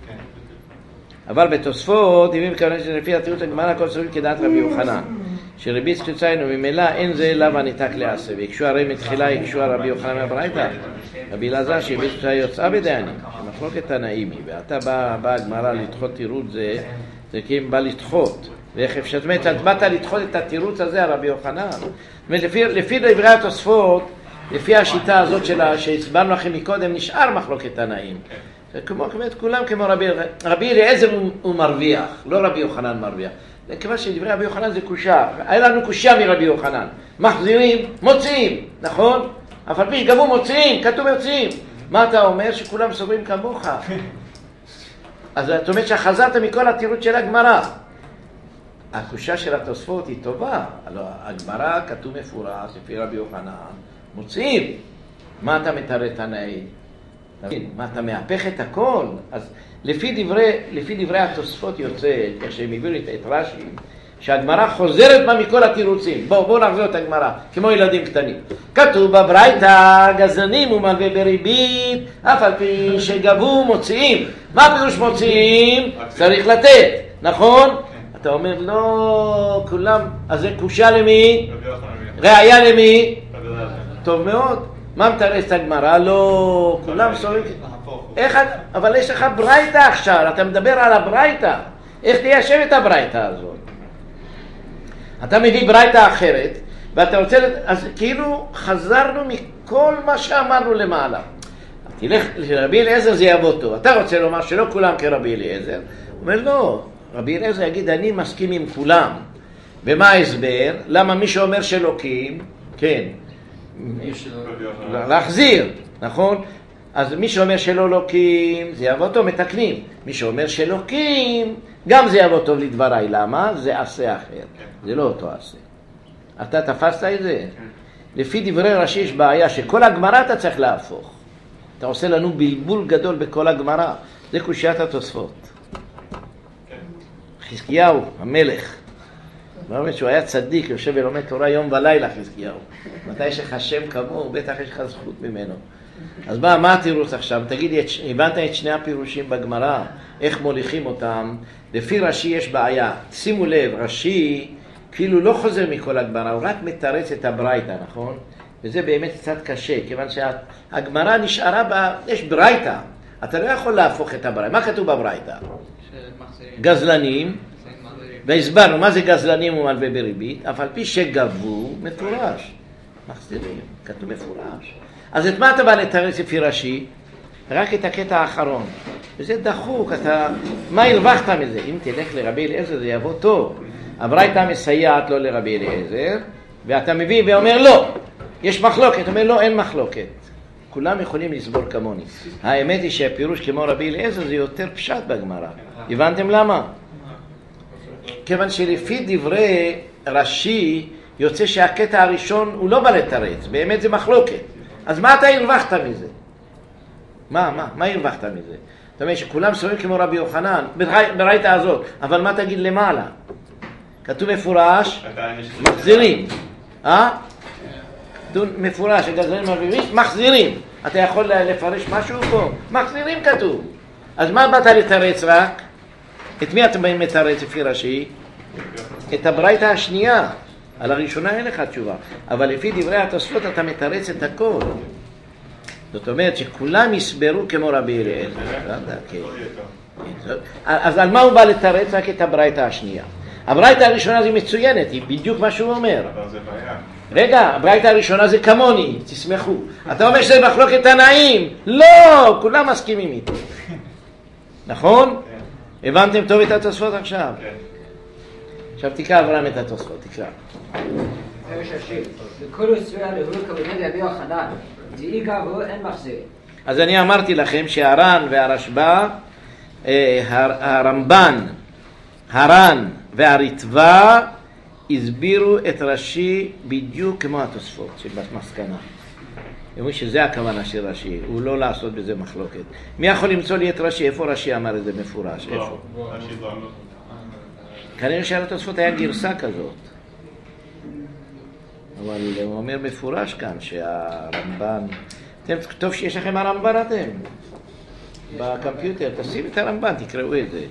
אבל בתוספות, אם מכוון שלפי התירוץ הגמרא הכל סוברים כדעת רבי יוחנן. שרביץ קציינו ממילא אין זה לאו הניתק לעשה, ויקשו הרי מתחילה יקשו רבי יוחנן מהברייתא, רבי אלעזר שרביץ קציינו יוצאה בדיינים, שמחלוקת תנאימי, ואתה בא הגמרא לדחות תירוץ זה, זה כי אם בא לדחות, ואיך אפשר, זאת אומרת, את באת לדחות את התירוץ הזה הרבי יוחנן, זאת אומרת, לפי, לפי דברי התוספות, לפי השיטה הזאת שלה, שהסברנו לכם מקודם, נשאר מחלוקת תנאים. כמו, כמו, כולם כמו רבי, רבי אליעזר הוא, הוא מרוויח, לא רבי יוחנן מרוויח. כיוון שדברי רבי יוחנן זה קושה, היה לנו קושה מרבי יוחנן. מחזירים, מוציאים, נכון? אף על פי שגבו מוציאים, כתוב מוציאים. מה אתה אומר? שכולם סוברים כמוך. אז זאת אומרת שחזרת מכל התירוץ של הגמרא. הקושה של התוספות היא טובה. הלוא הגמרא כתוב מפורש, לפי רבי יוחנן, מוציאים. מה אתה מתאר תנאי? מה אתה מהפך את הכל? אז לפי דברי, לפי דברי התוספות יוצא, איך שהם הביאו את רש"י, שהגמרא חוזרת בה מכל התירוצים. בואו, בואו נחזור את הגמרא, כמו ילדים קטנים. כתוב בברייתא, גזלנים ומלווה בריבית, אף על פי שגבו מוציאים. מה פירוש מוציאים? צריך לתת, נכון? אתה אומר, לא, כולם, אז זה קושה למי? ראיה למי? טוב מאוד. מה מתאר את הגמרא? לא, כולם סורים... איך, אבל יש לך ברייתא עכשיו, אתה מדבר על הברייתא. איך תיישב את הברייתא הזאת? אתה מביא ברייתא אחרת, ואתה רוצה... אז כאילו חזרנו מכל מה שאמרנו למעלה. תלך לרבי אליעזר זה יבוא טוב. אתה רוצה לומר שלא כולם כרבי אליעזר? הוא אומר לא, רבי אליעזר יגיד אני מסכים עם כולם. ומה ההסבר? למה מי שאומר שלוקים? כן. להחזיר, נכון? אז מי שאומר שלא לוקים, זה יבוא טוב, מתקנים. מי שאומר שלוקים, גם זה יבוא טוב לדבריי. למה? זה עשה אחר. זה לא אותו עשה. אתה תפסת את זה? לפי דברי רש"י יש בעיה שכל הגמרא אתה צריך להפוך. אתה עושה לנו בלבול גדול בכל הגמרא. זה קושיית התוספות. חזקיהו, המלך. מה אומרת שהוא היה צדיק, יושב ולומד תורה יום ולילה חזקיהו. מתי יש לך שם כמוהו, בטח יש לך זכות ממנו. אז מה, מה התירוץ עכשיו? תגידי, הבנת את שני הפירושים בגמרא, איך מוליכים אותם? לפי רש"י יש בעיה. שימו לב, רש"י כאילו לא חוזר מכל הגמרא, הוא רק מתרץ את הברייתא, נכון? וזה באמת קצת קשה, כיוון שהגמרא נשארה בה, יש ברייתא. אתה לא יכול להפוך את הברייתא. מה כתוב בברייתא? גזלנים, והסברנו מה זה גזלנים ומלווה בריבית, אף על פי שגבו מפורש. מחזירים, כתוב מפורש. אז את מה אתה בא לתרץ לפי רש"י? רק את הקטע האחרון. וזה דחוק, אתה... מה הרווחת מזה? אם תלך לרבי אליעזר זה יבוא טוב. הברייתא מסייעת לו לרבי אליעזר, ואתה מביא ואומר לא, יש מחלוקת. אומר לא, אין מחלוקת. כולם יכולים לסבור כמוני. האמת היא שהפירוש כמו רבי אליעזר זה יותר פשט בגמרא. הבנתם למה? כיוון שלפי דברי רש"י יוצא שהקטע הראשון הוא לא בא לתרץ, באמת זה מחלוקת. אז מה אתה הרווחת מזה? מה, מה, מה הרווחת מזה? זאת אומרת שכולם סוברים כמו רבי יוחנן, ברייתא הזאת, אבל מה תגיד למעלה? כתוב מפורש, מחזירים. אה? כתוב מפורש, הגזלנים מרביבים, מחזירים. אתה יכול לפרש משהו פה? מחזירים כתוב. אז מה באת לתרץ רק? את מי אתה מתרץ לפי רש"י? את הברייתא השנייה. על הראשונה אין לך תשובה. אבל לפי דברי התוספות אתה מתרץ את הכל. זאת אומרת שכולם יסברו כמו רבי אליעזר. אז על מה הוא בא לתרץ? רק את הברייתא השנייה. הברייתא הראשונה זה מצוינת, היא בדיוק מה שהוא אומר. רגע, הברייתא הראשונה זה כמוני, תשמחו. אתה אומר שזה מחלוקת תנאים? לא, כולם מסכימים איתי. נכון? הבנתם טוב את התוספות עכשיו? עכשיו תקרא אברהם את התוספות, תקרא. אז אני אמרתי לכם שהר"ן והרשב"א, הרמב"ן, הר"ן והריטב"א הסבירו את רש"י בדיוק כמו התוספות שבמסקנה. אומרים שזה הכוונה של רש"י, הוא לא לעשות בזה מחלוקת. מי יכול למצוא לי את רש"י? איפה רש"י אמר את זה מפורש? איפה? כנראה שעל התוספות היה גרסה כזאת. אבל הוא אומר מפורש כאן שהרמב"ן... אתם, טוב שיש לכם הרמב"ן אתם. בקמפיוטר, תשים את הרמב"ן, תקראו את זה.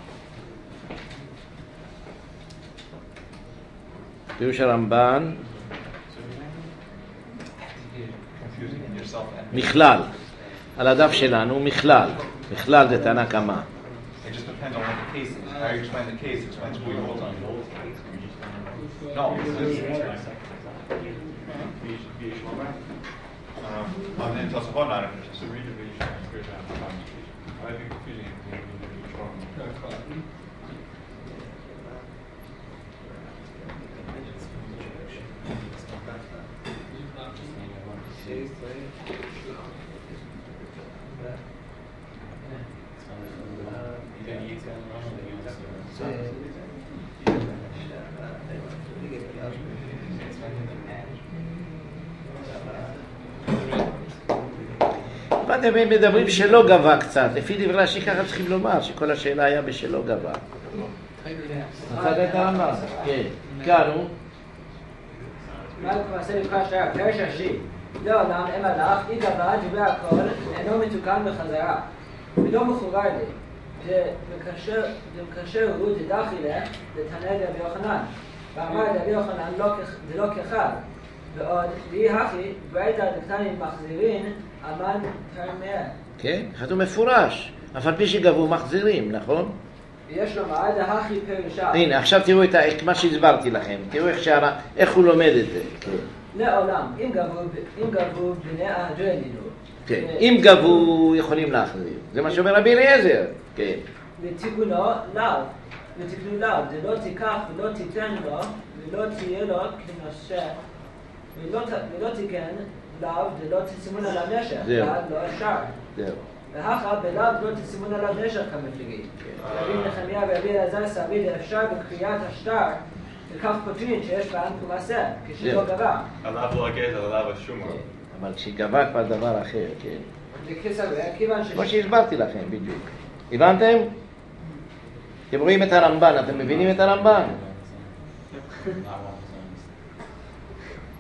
פירוש הרמב"ן מכלל. על הדף שלנו מכלל. מכלל זה תנא קמא. It just depends on what the case is. How you explain the case explains who you hold on. No. Um, and then Tosafot not interested. So read the video. I think confusing הם מדברים שלא גבה קצת, לפי דברי רש"י ככה צריכים לומר שכל השאלה היה בשלא גבה. מצאת את הרמב"ם? כן, קראנו. מה הוא מעשה לבחר שהיה? פרש השי לעולם אם הלך, אי גבה דברי הכל אינו מתוקן בחזרה ולא מחובר לי. זה מקשר הוא תדחי לך לתנא רבי יוחנן ואמר רבי יוחנן זה לא כאחד ועוד ואי הכי ברייתא דקטנים מחזירים אמן תרמיה. כן, כתוב מפורש. אף על פי שגבו מחזירים, נכון? ויש לו מעד הכי פירושה. הנה, עכשיו תראו את מה שהסברתי לכם. תראו איך הוא לומד את זה. לעולם, אם גבו בני האדרלינו. כן, אם גבו יכולים להחזיר. זה מה שאומר רבי אליעזר. כן. ותיקונו לאו. ותקנו לאו. זה לא תיקח ולא תיתן לו ולא תהיה לו כנושא. ולא תיקן לאו ולא תסימון על הנשך, ועד לא אפשר. ואחר בלאו לא תסימון על הנשך כמפליגים. רבי נחמיה ורבי אלעזר סבי אפשר בקריאת השטר לכך פותרין שיש בעם כמעשה, כשלא גבה. עליו לא הגז, עליו השומר. אבל כשגבה כבר דבר אחר, כן. בקיצר, כיוון ש... כמו שהסברתי לכם בדיוק. הבנתם? אתם רואים את הרמב"ן, אתם מבינים את הרמב"ן?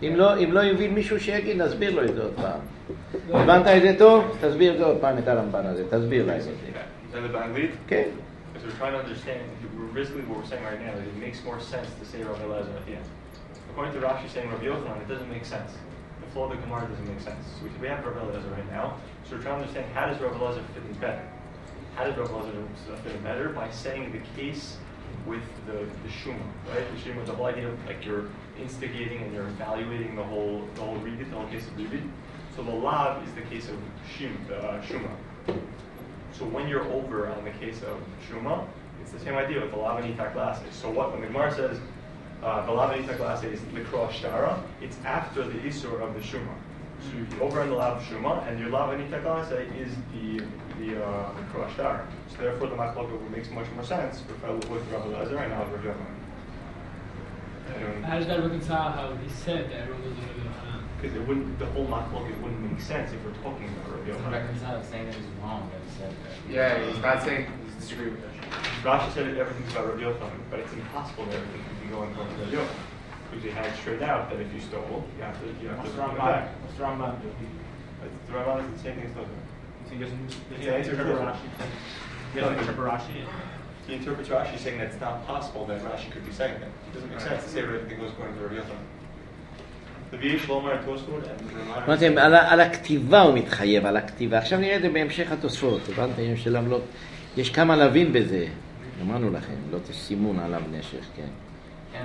אם לא, אם לא יבין מישהו שיגיד, נסביר לו את זה עוד פעם. הבנת את זה טוב? תסביר את זה עוד פעם את הרמב"ן הזה, תסביר להם את זה. זה באנגלית? כן. So we're trying to understand, basically what we're saying right now is it makes more sense to say Rabbi Elazar at the end. According to Rashi saying Rabbi Yochanan, it doesn't make sense. The flow of the Gemara doesn't make sense. So we have Rabbi Elazar right now, so we're trying to understand how does Rabbi Elazar fit in better? How does Rabbi Elazar fit in better? By saying the case with the, the Shuma, right? The Shuma, the whole idea of like you're instigating and you're evaluating the whole the whole Ribit, the whole case of Ribit. So the Lav is the case of Shim, the uh, Shuma. So when you're over on the case of Shuma, it's the same idea with the Lav and Itak Lase. So what when the Gemara says uh, the Lav and Itak Lase is Likra Shtara, it's after the Isur of the Shuma. So you're over on the Lav Shuma, and your Lav and Itak Lase is the the uh, Likra Shtara. So therefore the Machlokah makes much more sense with Rabbi Elazar and not Rabbi Yochanan. How does that reconcile how he said that everyone was Rabbi Yochanan? Because it wouldn't, the whole Machlokah wouldn't make sense if we're talking about Rabbi It doesn't Yochanan. reconcile saying that he's wrong that he said that. Yeah, he's not saying he's disagreeing with that. Rashi said that everything's about Rabbi Yochanan, but it's impossible that everything can be going from Rabbi Yochanan. Because he had it straight out that if you stole, you have to, you have to bring it back. What's the Ramban do? It's- The Ramban is the same thing as Tosfot. He doesn't He interprets Rashi. He doesn't interpret Rashi. He interprets Rashi saying that it's not possible that Rashi could be saying that. It doesn't make sense to say everything goes according to Rabbi Yochanan. The V H Lomar and Tosfot and Ramban. אמרתם, על, ה- על הכתיבה הוא מתחייב, על הכתיבה. עכשיו נראה את זה בהמשך התוספות. הבנתם של עמלות? יש כמה להבין בזה. אמרנו לכם, לא תשימון עליו נשך, כן. כן,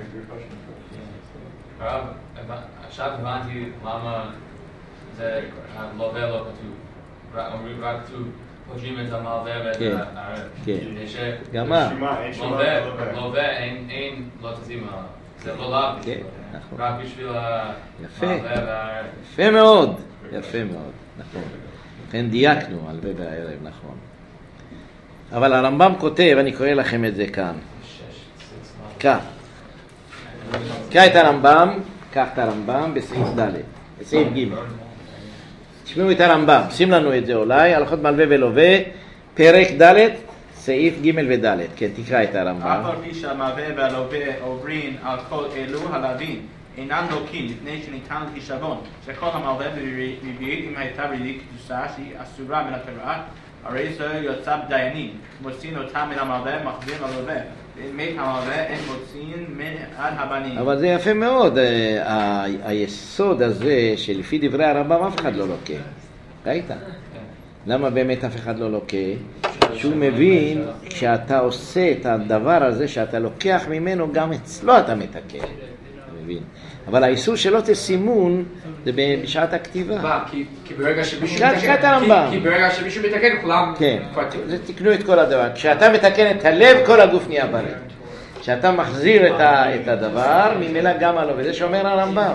הרב, עכשיו הבנתי למה זה הלווה לא כתוב. רק אומרים רק כתוב, פוג'ים את המלווה ואת כן, הערב. כן. יש גם מה? לווה, לווה אין לא תשים עליו. זה לא לאו. כן, נכון. רק בשביל יפה. המלווה והערב. יפה מאוד, יפה מאוד, נכון. לכן דייקנו על זה בערב, נכון. אבל הרמב"ם כותב, אני קורא לכם את זה כאן. כך. קרא את הרמב"ם, קח את הרמב"ם בסעיף ד', בסעיף ג'. תשמעו את הרמב"ם, שים לנו את זה אולי, הלכות מלווה ולווה, פרק ד', סעיף ג' וד'. כן, תקרא את הרמב"ם. אף על פי שהמלווה והלווה עוברים על כל אלו הלווים, אינם לוקים לפני שניתן להישבון, שכל המלווה בריבית אם הייתה ריבית קדושה שהיא אסורה מן התורה, הרי זה יוצא בדיינים, מוציאים אותם מן המלווה, מחזירים ללווה, ואם מת המלווה אין מוציאים מן עד הבנים. אבל זה יפה מאוד, ה- היסוד הזה שלפי דברי הרמב"ם אף אחד לא לוקה. ראית? למה באמת אף אחד לא לוקה? שהוא מבין שאתה עושה את הדבר הזה שאתה לוקח ממנו, גם אצלו אתה מתקן. מבין? אבל האיסור שלא תסימון זה בשעת הכתיבה. מה? כי כי ברגע שמישהו קראת- קראת הרמב"ם. כי- כי ברגע שמישהו מתקן כולם... כן, זה תקנו את כל הדבר. כשאתה מתקן את הלב, כל הגוף נהיה בריא. כשאתה מחזיר את, ה, את הדבר, ממילא גם הלא, וזה שאומר הרמב"ם.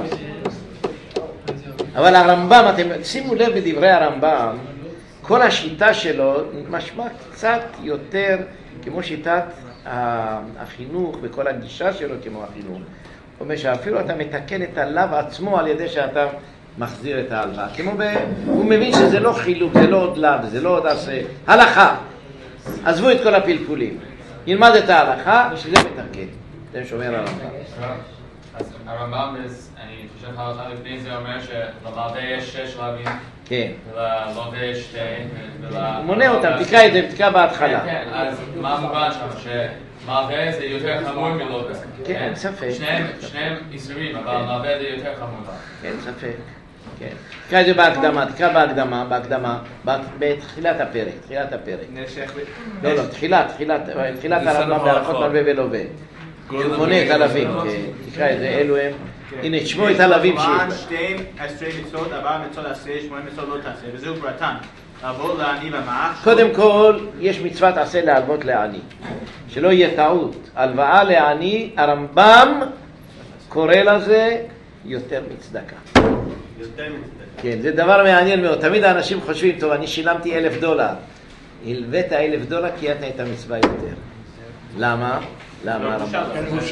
אבל הרמב"ם, אתם שימו לב בדברי הרמב"ם, כל השיטה שלו משמע קצת יותר כמו שיטת החינוך וכל הגישה שלו כמו החינוך. הוא אומר שאפילו אתה מתקן את הלב עצמו על ידי שאתה מחזיר את ההלוואה. כמו ב... הוא מבין שזה לא חילוק, זה לא עוד לב, זה לא עוד עשה. הלכה. עזבו את כל הפלפולים. ילמד את ההלכה ושזה מתקן. זה שומר הרמב"ם. אז הרמב"ם, אני חושב הלכה לפני זה אומר שלמלווה יש שש לווים. כן. וללווה יש שתי. הוא מונה אותם, תקרא את זה, תקרא בהתחלה. כן, אז מה מובן שם? שמלווה זה יותר חמור מלווה. כן, אין ספק. שניהם איסורים, אבל מלווה זה יותר חמור. אין ספק. כן. תקרא את זה בהקדמה, תקרא בהקדמה, בהקדמה, בתחילת הפרק, תחילת הפרק. לא, לא, תחילת, תחילת, תחילת הרמב"ם בהלכות מלווה ולווה. הוא מונה את הלווים, תקרא את זה, אלו הם. הנה, תשמעו את הלווים שיש. שתיים עשרה מצוות, ארבע מצוות עשה, שמונה מצוות לא תעשה, וזהו פרטן. לעבוד לעני במעך. קודם כל, יש מצוות עשה להלוות לעני. שלא יהיה טעות. הלוואה לעני, הרמב"ם קורא לזה יותר מצדקה. כן, זה דבר מעניין מאוד. תמיד האנשים חושבים, טוב, אני שילמתי אלף דולר. הלווית אלף דולר כי קיימת את המצווה יותר. למה? למה הרמב"ם?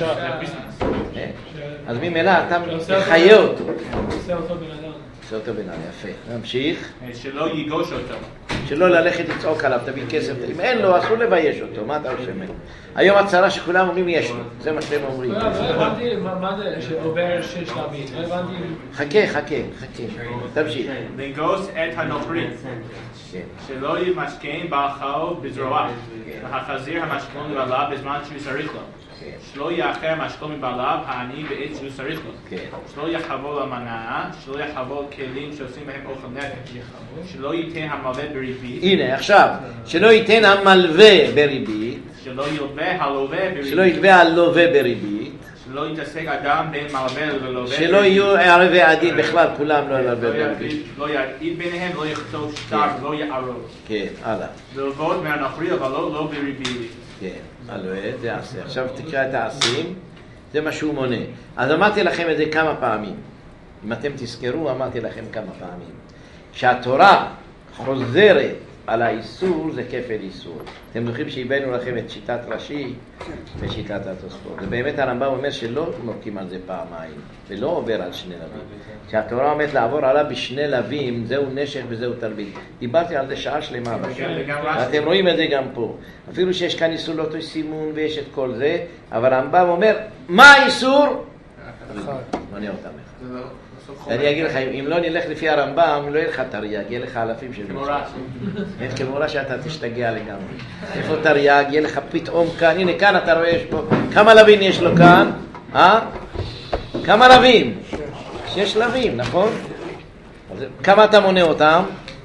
אז ממילא אתה מחיה אותו. עושה אותו בן אדם. עושה אותו בן אדם, יפה. נמשיך. שלא ייגוש אותו. שלא ללכת לצעוק עליו, תביא כסף, אם אין לו, אסור לבייש אותו, מה אתה עושה ממנו? היום הצהרה שכולם אומרים יש לו, זה מה שאתם אומרים. לא הבנתי מה זה שעובר שש שלבים, לא הבנתי... חכה, חכה, חכה, תמשיך. לנגוס את הנוכרי, שלא ימשכן בעל בזרוע, והחזיר המשכון לבעליו בזמן שהוא צריך לו. שלא יאחר משכון מבעליו העני בעת שהוא צריך לו. שלא יחבול למנעה, שלא יחבול כלים שעושים בהם אוכל נפש. שלא ייתן המלווה בריבית. הנה, עכשיו, שלא ייתן המלווה בריבית. שלא ילווה הלווה בריבית. שלא ילווה הלווה בריבית. שלא יתעסק אדם בין מלווה ללווה. שלא יהיו ערבי עדין בכלל, כולם לא ילווה בריבית. לא יעיד ביניהם, לא יכתוב שטר, לא יערוב. כן, הלאה. ללוות מהנוכרי, אבל לא בריבית. כן, הלווה, זה עשה. עכשיו תקרא את העשים, זה מה שהוא מונה. אז אמרתי לכם את זה כמה פעמים. אם אתם תזכרו, אמרתי לכם כמה פעמים. כשהתורה חוזרת על האיסור, זה כפל איסור. אתם זוכרים שהבאנו לכם את שיטת רש"י ושיטת התוספות. ובאמת הרמב"ם אומר שלא נוקעים על זה פעמיים, ולא עובר על שני לווים. כשהתורה עומדת לעבור עליו בשני לווים, זהו נשך וזהו תרבית. דיברתי על זה שעה שלמה. ואתם רואים את זה גם פה. אפילו שיש כאן איסור לא תוש סימון ויש את כל זה, אבל הרמב"ם אומר, מה האיסור? מנה אותם אחד. אני אגיד לך, אם לא נלך לפי הרמב"ם, לא יהיה לך תרי"ג, יהיה לך אלפים של מצוות. אין כמורה שאתה תשתגע לגמרי. איפה תרי"ג? יהיה לך פתאום כאן, הנה כאן אתה רואה, יש פה, כמה לווים יש לו כאן? אה? כמה לווים? שש לווים, נכון? כמה אתה מונה אותם?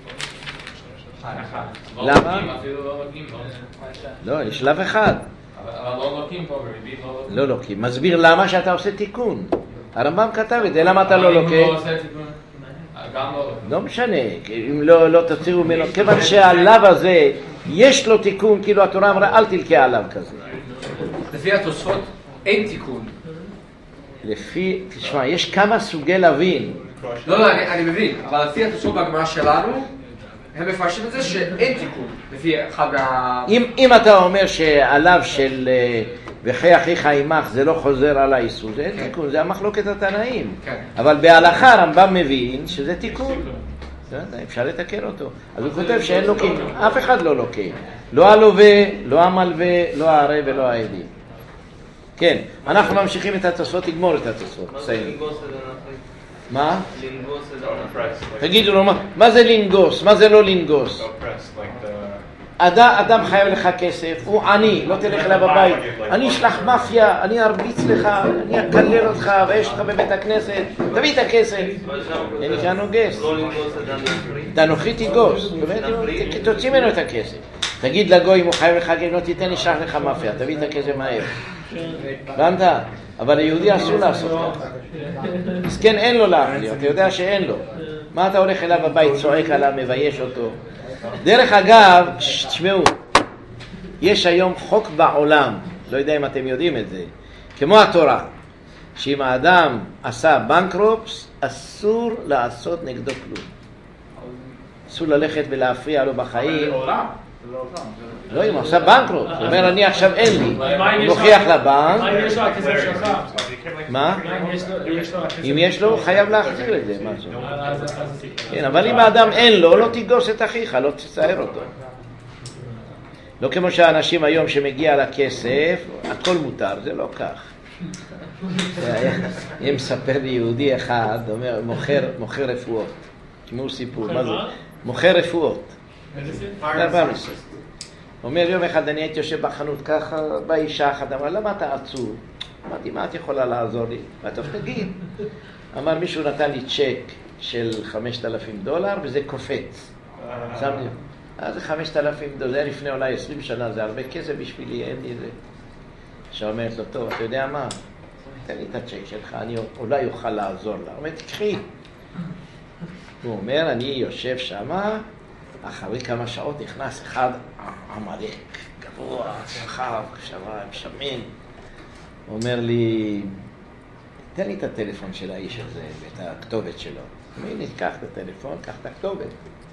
למה? לא, יש לב אחד. אבל לא לוקים פה בריבית, לא לוקים. לא לוקים. מסביר למה שאתה עושה תיקון. הרמב"ם כתב את זה, למה אתה לא לוקח? גם לא לוקח. לא משנה, אם לא תוציאו ממנו, כיוון שהלב הזה, יש לו תיקון, כאילו התורה אמרה, אל תלקה עליו כזה. לפי התוספות אין תיקון. לפי, תשמע, יש כמה סוגי לווים. לא, לא, אני מבין, אבל לפי התוספות בגמרא שלנו, הם מפרשים את זה שאין תיקון, לפי אחד מה... אם אתה אומר שהלב של וכי אחיך עמך זה לא חוזר על האיסור, זה אין תיקון, זה המחלוקת התנאים. אבל בהלכה הרמב"ם מבין שזה תיקון. אפשר לתקן אותו. אז הוא כותב שאין לוקים, אף אחד לא לוקה. לא הלווה, לא המלווה, לא הערב ולא העדים. כן, אנחנו ממשיכים את התוספות, תגמור את התוספות. מה? תגידו לו, מה זה לנגוס? מה זה לא לנגוס? אדם חייב לך כסף, הוא עני, לא תלך אליו בבית. אני אשלח מאפיה, אני ארביץ לך, אני אקלל אותך, ויש לך בבית הכנסת, תביא את הכסף. זה נקרא נוגס. דנוכי תיגוס, תוציא ממנו את הכסף. תגיד לגוי, אם הוא חייב לך, לא תיתן, נשלח לך מאפיה, תביא את הכסף מהר. הבנת? אבל היהודי אסור לעשות ככה. אז כן, אין לו להחליט, אתה יודע שאין לו. מה אתה הולך אליו בבית, צועק עליו, מבייש אותו? דרך אגב, תשמעו, יש היום חוק בעולם, לא יודע אם אתם יודעים את זה, כמו התורה, שאם האדם עשה בנקרופס, אסור לעשות נגדו כלום. אסור ללכת ולהפריע לו בחיים. לא, אם הוא עושה בנקרופס, הוא אומר, אני עכשיו אין לי. הוא מוכיח לבנק. מה אם יש לו הכסף שלך? מה? אם יש לו, הוא חייב להחזיר את זה, משהו. כן, אבל אם האדם אין לו, לא תיגוס את אחיך, לא תצער אותו. לא כמו שהאנשים היום שמגיע לכסף, הכל מותר, זה לא כך. אם מספר לי יהודי אחד, אומר, מוכר רפואות. תשמעו סיפור, מה זה? מוכר רפואות. דבר מסוים. אומר, יום אחד אני הייתי יושב בחנות ככה, באה אישה אחת, אמרה, למה אתה עצוב? אמרתי, מה את יכולה לעזור לי? וטוב, תגיד. אמר, מישהו נתן לי צ'ק של חמשת אלפים דולר, וזה קופץ. שמתי, אז זה חמשת אלפים דולר, זה לפני אולי עשרים שנה, זה הרבה כסף בשבילי, אין לי זה. שאומרת לו, טוב, אתה יודע מה? תן לי את הצ'ק שלך, אני אולי אוכל לעזור לה. הוא אומר, תקחי. הוא אומר, אני יושב שמה, אחרי כמה שעות נכנס אחד עמלק, גבוה, שחר, שריים, שמן. הוא אומר לי, תן לי את הטלפון של האיש הזה ואת הכתובת שלו. הנה, קח את הטלפון, קח את הכתובת.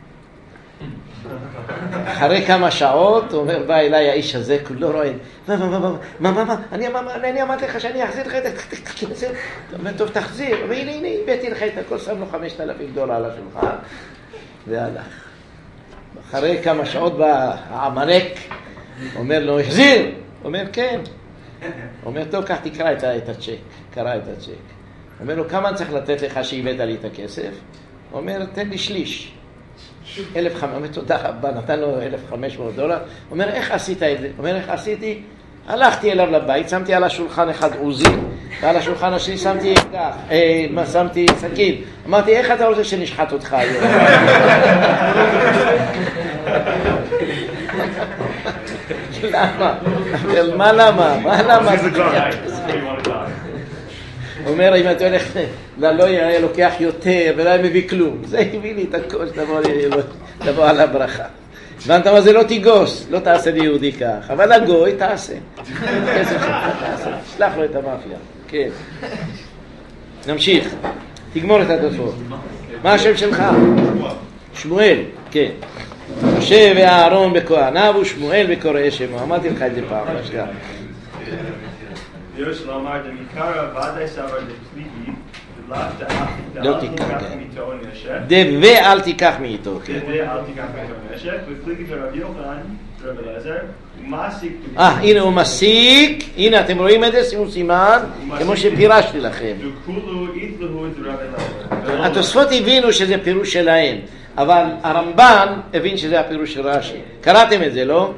אחרי כמה שעות, הוא אומר, בא אליי האיש הזה, כולו רואה, מה, מה, מה, מה, מה, מה, אני אמרתי לך שאני אחזיר לך את הכסף. הוא אומר, טוב, תחזיר. והנה, הנה, הבאתי לך את הכל, שם לו חמשת אלפים דולר על השולחן, והלך. אחרי כמה שעות בא העמלק, אומר לו, החזיר? אומר, כן. אומר, טוב, כך תקרא את הצ'ק. קרא את הצ'ק. אומר לו, כמה צריך לתת לך שהבאת לי את הכסף? אומר, תן לי שליש. אלף חמש מאות, תודה רבה, נתן לו אלף וחמש מאות דולר. אומר, איך עשית את זה? אומר, איך עשיתי? הלכתי אליו לבית, שמתי על השולחן אחד עוזי, ועל השולחן השני שמתי אקדח, אה, שמתי סכין. אמרתי, איך אתה רוצה שנשחט אותך היום? למה? מה למה? מה למה? הוא אומר, אם אתה הולך ללא יראה, לוקח יותר, ולא מביא כלום. זה הביא לי את הכל שתבוא על הברכה. הבנת מה זה? לא תיגוס, לא תעשה ליהודי כך, אבל הגוי תעשה. כסף שלך תעשה, שלח לו את המאפיה. כן. נמשיך, תגמור את התוספות. מה השם שלך? שמואל, כן. משה ואהרון בכהניו ושמואל בקוראי שמו. אמרתי לך את זה פעם, השגה. יש לומר, דמיקרא ודאי סבר דפליגי, לא תיקח, דווה אל תיקח מאיתו. דווה אל תיקח מאיתו נשק, ופליגי ברבי יוחנן, רב אליעזר, הוא מעסיק... אה, הנה הוא מסיק, הנה אתם רואים את זה, שימו סימן, כמו שפירשתי לכם. דכולו יתלהו את רב אליעזר. התוספות הבינו שזה פירוש שלהם, אבל הרמב"ן הבין שזה הפירוש של רש"י. קראתם את זה, לא?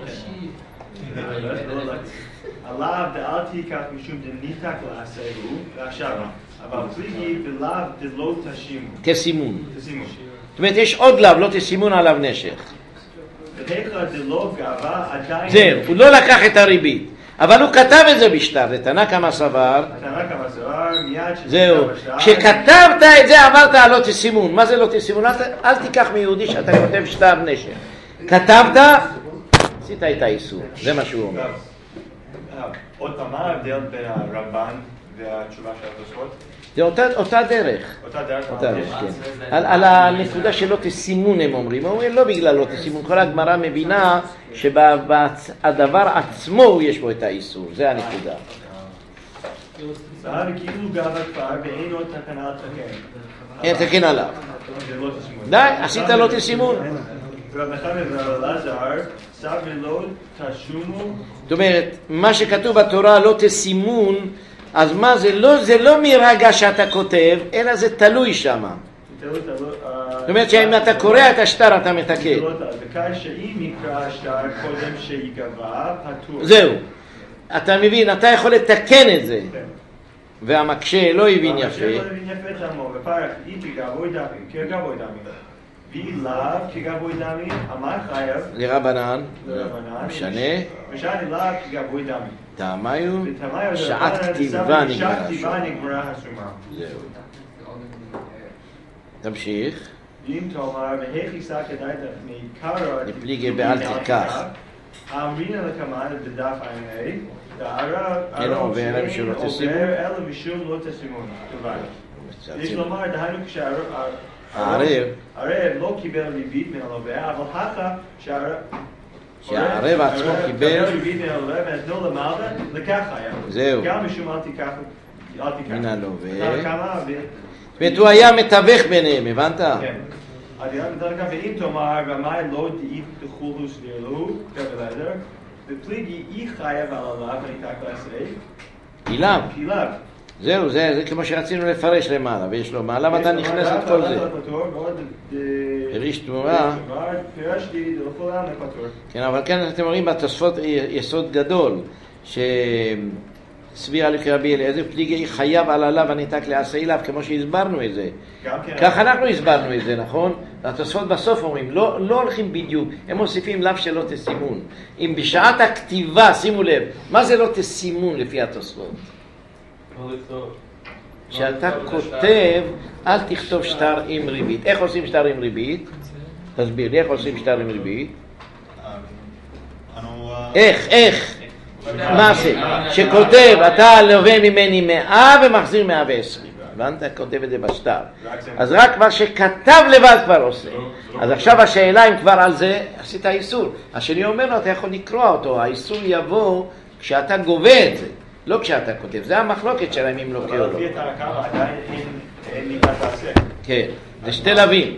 עליו דאל תיקח משום דניתק לעשהו, ועכשיו, אבל פליגי בלאו דלא תשימו. תסימון. תשימו. זאת אומרת, יש עוד לאו, לא תסימון עליו נשך. והיכה דלא גאווה עדיין... זהו, הוא לא לקח את הריבית, אבל הוא כתב את זה בשטר, זה תנא קמא סבר. תנא קמא סבר, מיד שזה... זהו, כשכתבת את זה אמרת לא תסימון. מה זה לא תסימון? אל תיקח מיהודי שאתה כותב שטר נשך. כתבת, עשית את האיסור, זה מה שהוא אומר. עוד פעם, מה ההבדל בין הרמב"ן והתשובה של התוספות? זה אותה, אותה דרך. אותה דרך? אותה דרך, כן. על, על הנקודה שלא תסימון הם אומרים. הם אומרים לא בגלל לא תסימון. כל הגמרא מבינה שבדבר עצמו יש בו את האיסור. זה הנקודה. ואז כאילו גאווה כבר ואין עוד תקנה לתקן. אין תקן עליו. די, עשית לא תסימון. רב נחמן ורב אלעזר, סבר לא תשומו. זאת אומרת, מה שכתוב בתורה לא תסימון, אז מה זה? לא, זה לא מרגע שאתה כותב, אלא זה תלוי שם. זאת אומרת שאם אתה קורא את השטר אתה מתקן. וכאן שאם יקרא השטר קודם שיגבה, פטור. זהו. אתה מבין, אתה יכול לתקן את זה. והמקשה לא הבין יפה. המקשה לא הבין יפה תמו, ופרח אי כגבוי דמים, כגבוי דמים. ואי לאו כגבוי דמים, אמר חייב. לרבנן. לרבנן. משנה. משנה לאו כגבוי דמים. תאמיו, שעת כתיבה נגמרה. שעת כתיבה נגמרה השומה. זהו. תמשיך. אם תאמר, והכיסה כדאי מעיקר... לפליגי באל תיקח. האמרינה לקמן בדף עיני, אין עובר אלא משום לא תסימון. אלא משום לא תסימון. יש לומר, דהיינו כשהערב הערב לא קיבל ריבית מן הלווה, אבל הכה שהערב שהערב עצמו קיבל ריבית מן הלווה ונתנו למעלה, לקח חייב. זהו. גם משום אל תיקח. מן הלווה. זאת אומרת, הוא היה מתווך ביניהם, הבנת? כן. ואם תאמר, רמי לא דאית דחולו סבירלו, כבלדר, ופליגי אי חייב על עליו וניתק לעשי. אילם. אילם. זהו, זה כמו שרצינו לפרש למעלה, ויש לו מעלה מתי נכנס את כל זה. הריש תמורה. כן, אבל כאן אתם רואים בתוספות יסוד גדול, שסביר על רבי אליעזר, פליגי חייב על עליו וניתק לעשה אליו, כמו שהסברנו את זה. כך אנחנו הסברנו את זה, נכון? התוספות בסוף אומרים, לא, לא הולכים בדיוק, הם מוסיפים לאו שלא תסימון. אם בשעת הכתיבה, שימו לב, מה זה לא תסימון לפי התוספות? כשאתה כותב, אל תכתוב שטר עם ריבית. איך עושים שטר עם ריבית? תסביר לי, איך עושים שטר עם ריבית? איך, איך? מה זה? שכותב, אתה לווה ממני מאה ומחזיר מאה ועשרים. הבנת? כותב את זה בשטר. אז רק מה שכתב לבד כבר עושה. אז עכשיו השאלה אם כבר על זה עשית איסור. השני אומר לו, אתה יכול לקרוא אותו. האיסור יבוא כשאתה גובה את זה. לא כשאתה כותב, זה המחלוקת שלהם אם לא קראו לו. אבל לפי את הרקמה עדיין אין ניתק לעשה. כן, זה שתי לווים.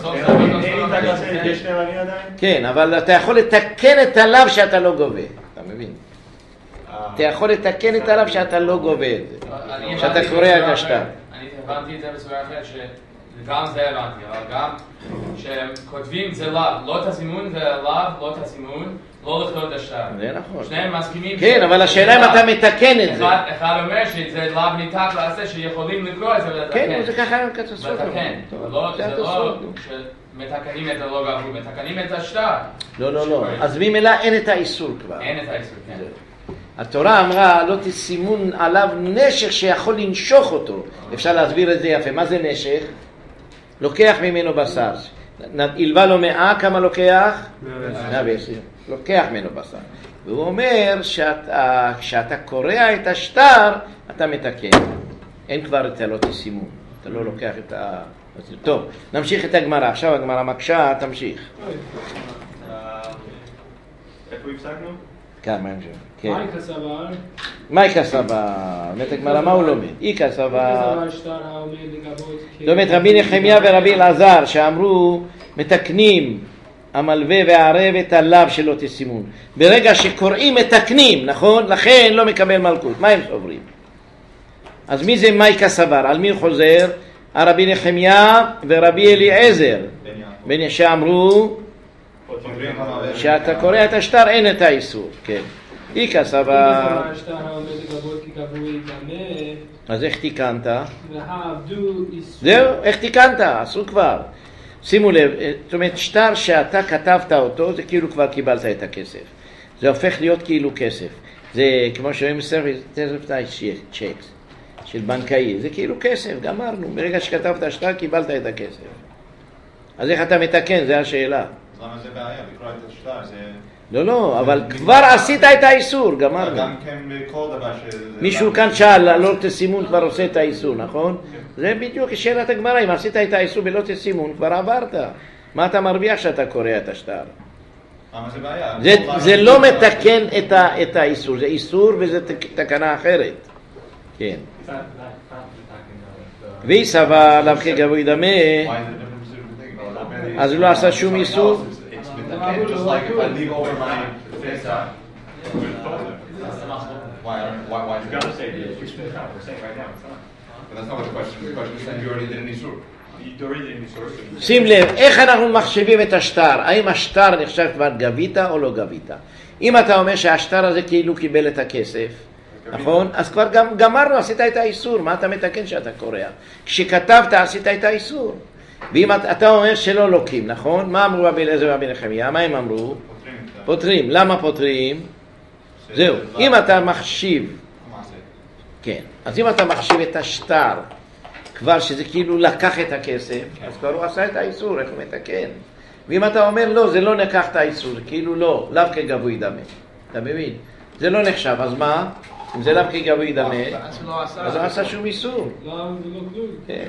יש שני לווים עדיין? כן, אבל אתה יכול לתקן את הלאו שאתה לא גובה. אתה מבין? אתה יכול לתקן את הלאו שאתה לא גובה את זה. שאתה קורא את השטר. אני הבנתי את זה בצורה אחרת, שגם זה הבנתי, אבל גם שכותבים זה לאו, לא את הסימון זה לאו, לא את הסימון, לא לכתוב את השטר. זה נכון. שניהם מסכימים. כן, אבל השאלה אם אתה מתקן את זה. אחד אומר שזה לאו ניתק לעשה שיכולים לקרוא את זה ולתקן. כן, זה ככה היום קטסטרופה. לתקן. זה לא שמתקנים את הלא גבו, מתקנים את השטר. לא, לא, לא. אז ממילא אין את האיסור כבר. אין את האיסור, כן. התורה אמרה, לא תשימון עליו נשך שיכול לנשוך אותו. אפשר להסביר את זה יפה. מה זה נשך? לוקח ממנו בשר. הלווה לו מאה, כמה לוקח? מאה ועשרים. לוקח ממנו בשר. והוא אומר שאתה, כשאתה קורע את השטר, אתה מתקן. אין כבר את הלא תשימון. אתה לא לוקח את ה... טוב, נמשיך את הגמרא. עכשיו הגמרא מקשה, תמשיך. איפה הפסקנו? כן, מה המשך? כן. מאי כסבר? מאי כסבר? באמת הגמרא, מה הוא לומד? אי כסבר. זאת אומרת, רבי נחמיה ורבי אלעזר שאמרו, מתקנים המלווה והערב את הלאו שלא תשימון. ברגע שקוראים מתקנים, נכון? לכן לא מקבל מלכות. מה הם סוברים? אז מי זה מאי כסבר? על מי חוזר? הרבי נחמיה ורבי אליעזר. בן שאמרו שאתה קורא את השטר אין את האיסור. כן. אי כסבר. אז איך תיקנת? זהו, איך תיקנת? עשו כבר. שימו לב, זאת אומרת, שטר שאתה כתבת אותו, זה כאילו כבר קיבלת את הכסף. זה הופך להיות כאילו כסף. זה כמו שאומרים סרוויס, צ'קס של בנקאי. זה כאילו כסף, גמרנו. ברגע שכתבת שטר, קיבלת את הכסף. אז איך אתה מתקן? זה השאלה. אז למה זה בעיה? לקרוא את השטר זה... לא, לא, אבל כבר עשית את האיסור, גמרנו. גם כן בכל דבר ש... מישהו כאן שאל, לא תשימון כבר עושה את האיסור, נכון? זה בדיוק שאלת הגמרא, אם עשית את האיסור בלא תשימון, כבר עברת. מה אתה מרוויח שאתה קורא את השטר? למה זה בעיה? זה לא מתקן את האיסור, זה איסור וזה תקנה אחרת. כן. והיא סבא עליו כגבוי דמה, אז הוא לא עשה שום איסור? Just like if I leave over my face out. Why? Why? Why? You gotta say it. We're saying right now it's not. But that's not what the question is. The question is saying you already did an isur. You already did an isur. שים לב, איך אנחנו מחשבים את השטר? האם השטר נחשב כבר גבית או לא גבית? אם אתה אומר שהשטר הזה כאילו קיבל את הכסף, נכון? אז כבר גמרנו, עשית את האיסור. מה אתה מתקן שאתה קורא? כשכתבת עשית את האיסור. ואם אתה אומר שלא לוקים, נכון? מה אמרו רבי אליעזר ורבי נחמיה? מה הם אמרו? פותרים. למה פותרים? זהו. אם אתה מחשיב, כן, אז אם אתה מחשיב את השטר, כבר שזה כאילו לקח את הכסף, אז כבר הוא עשה את האיסור, איך הוא מתקן? ואם אתה אומר לא, זה לא לקח את האיסור, כאילו לא, לאו כגבוי דמה. אתה מבין? זה לא נחשב, אז מה? אם זה לאו כגבוי דמה, אז הוא עשה שום איסור. לא, זה לא כלום. כן.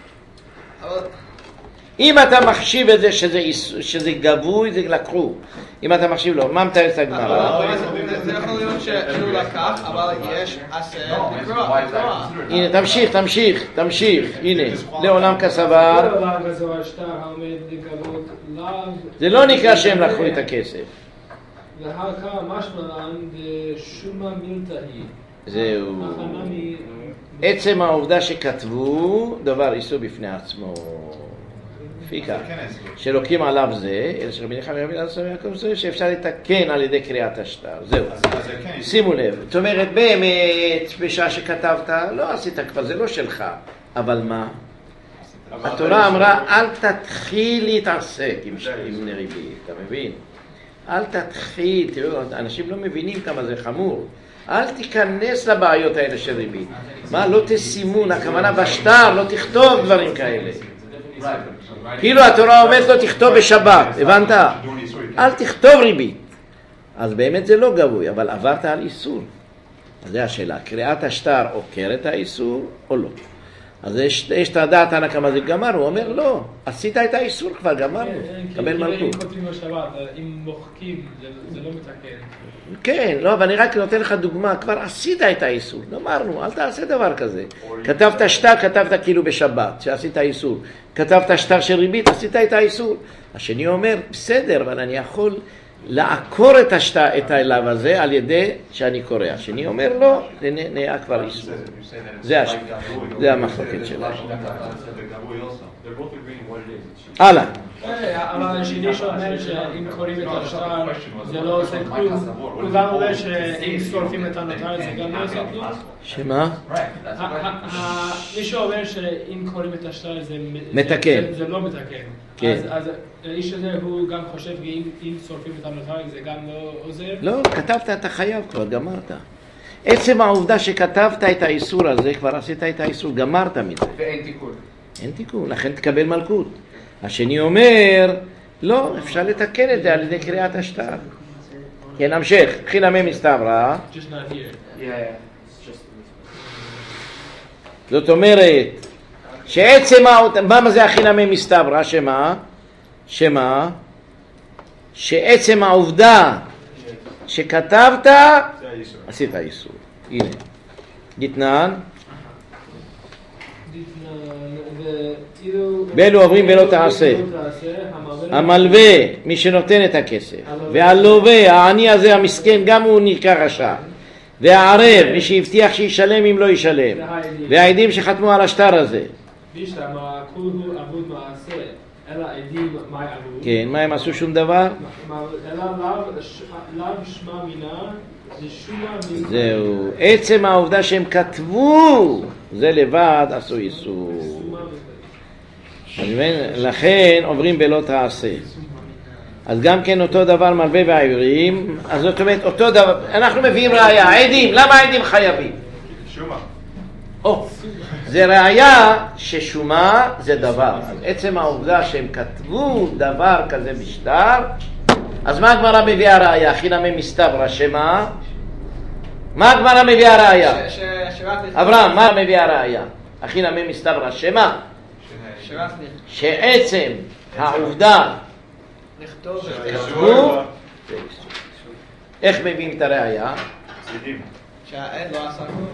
אם אתה מחשיב את זה שזה, שזה גבוי, זה לקחו. אם אתה מחשיב לו, מה מתאר את הגמרא? זה יכול להיות שהוא לקח, אבל יש עשה לקרוא. הנה, תמשיך, תמשיך, תמשיך. הנה, לעולם כסבר. זה לא נקרא שהם לקחו את הכסף. זהו. עצם העובדה שכתבו דבר איסור בפני עצמו. פיקה, שלוקים עליו זה, אלא שרבי נחמיה ורבי אלעזר ויעקב זה, שאפשר לתקן על ידי קריאת השטר. זהו. שימו לב. זאת אומרת, באמת, בשעה שכתבת, לא עשית כבר, זה לא שלך. אבל מה? התורה אמרה, אל תתחיל להתעסק עם ריבית, אתה מבין? אל תתחיל, תראו, אנשים לא מבינים כמה זה חמור. אל תיכנס לבעיות האלה של ריבית. מה? לא תשימון, הכוונה בשטר, לא תכתוב דברים כאלה. כאילו התורה אומרת לו תכתוב בשבת, הבנת? אל תכתוב ריבית. אז באמת זה לא גבוי, אבל עברת על איסור. אז זה השאלה, קריאת השטר עוקרת האיסור או לא? אז יש, יש את הדעת על כמה זה גמר, הוא אומר לא, עשית את האיסור כבר, גמרנו, קבל אם מלכות. כותבים בשבת, אם מוחקים, זה- זה לא מתקן. כן, לא, אבל אני רק נותן לך דוגמה, כבר עשית את האיסור, אמרנו, אל תעשה דבר כזה. כתבת שטר, כתבת כאילו בשבת, שעשית איסור. כתבת שטר של ריבית, עשית את האיסור. השני אומר, בסדר, אבל אני יכול לעקור את השטר, את הלאו הזה, על ידי שאני קורא. השני אומר, לא, זה נה- נהיה כבר איסור. זה הש- זה המחלוקת שלנו. They're both agreeing what it is. It's הלאה. אבל השני שאומר שאם קוראים את השטר זה לא עושה כלום, הוא גם אומר שאם שורפים את הנותר זה גם לא עושה כלום. שמה? מי שאומר שאם קוראים את השטר זה מתקן. זה- זה לא מתקן. כן. אז- אז האיש הזה הוא גם חושב שאם אם שורפים את הנותר זה גם לא עוזר? לא, כתבת, אתה חייב כבר, גמרת. עצם העובדה שכתבת את האיסור הזה, כבר עשית את האיסור, גמרת מזה. ואין תיקון. אין תיקון, לכן תקבל מלכות. השני אומר, לא, אפשר לתקן את זה על ידי קריאת השטר. כן, נמשך, חינמי מסתברא. Just not here. Yeah, yeah. It's just... זאת אומרת, שעצם, האות- מה זה החינמי מסתברא? שמה? שמה? שעצם העובדה שכתבת, זה האיסור. עשית איסור. הנה. גיטנן. באלו עוברים ולא תעשה. המלווה, מי שנותן את הכסף, והלווה, העני הזה המסכן, גם הוא נקרא רשע. והערב, מי שהבטיח שישלם אם לא ישלם. והעדים שחתמו על השטר הזה. בישלמה, כולו עבוד מעשה, אלא עדים מה יעבוד. כן, מה הם עשו שום דבר? אלא לאו ש- לאו שמע מינה, זה שומה מינה. זהו. עצם העובדה שהם כתבו, זה לבד עשו איסור. אז לכן עוברים בלא תעשה. אז גם כן אותו דבר מלווה והעברים, אז זאת אומרת אותו דבר, אנחנו מביאים ראיה, עדים, למה עדים חייבים? שומה. או, זה ראיה ששומה זה דבר, אז עצם העובדה שהם כתבו דבר כזה בשטר, אז מה הגמרא מביאה ראיה? חינמי מסתברא, שמה? מה הגמרא מביאה ראיה? ש- ש- שרק לכתוב- אברהם, מה מביאה ראיה? חינמי מסתברא, שמה? שרק שעצם העובדה לכתוב... כתבו, איך מביאים את הראיה? צדידים. שהעד לא עשה כלום.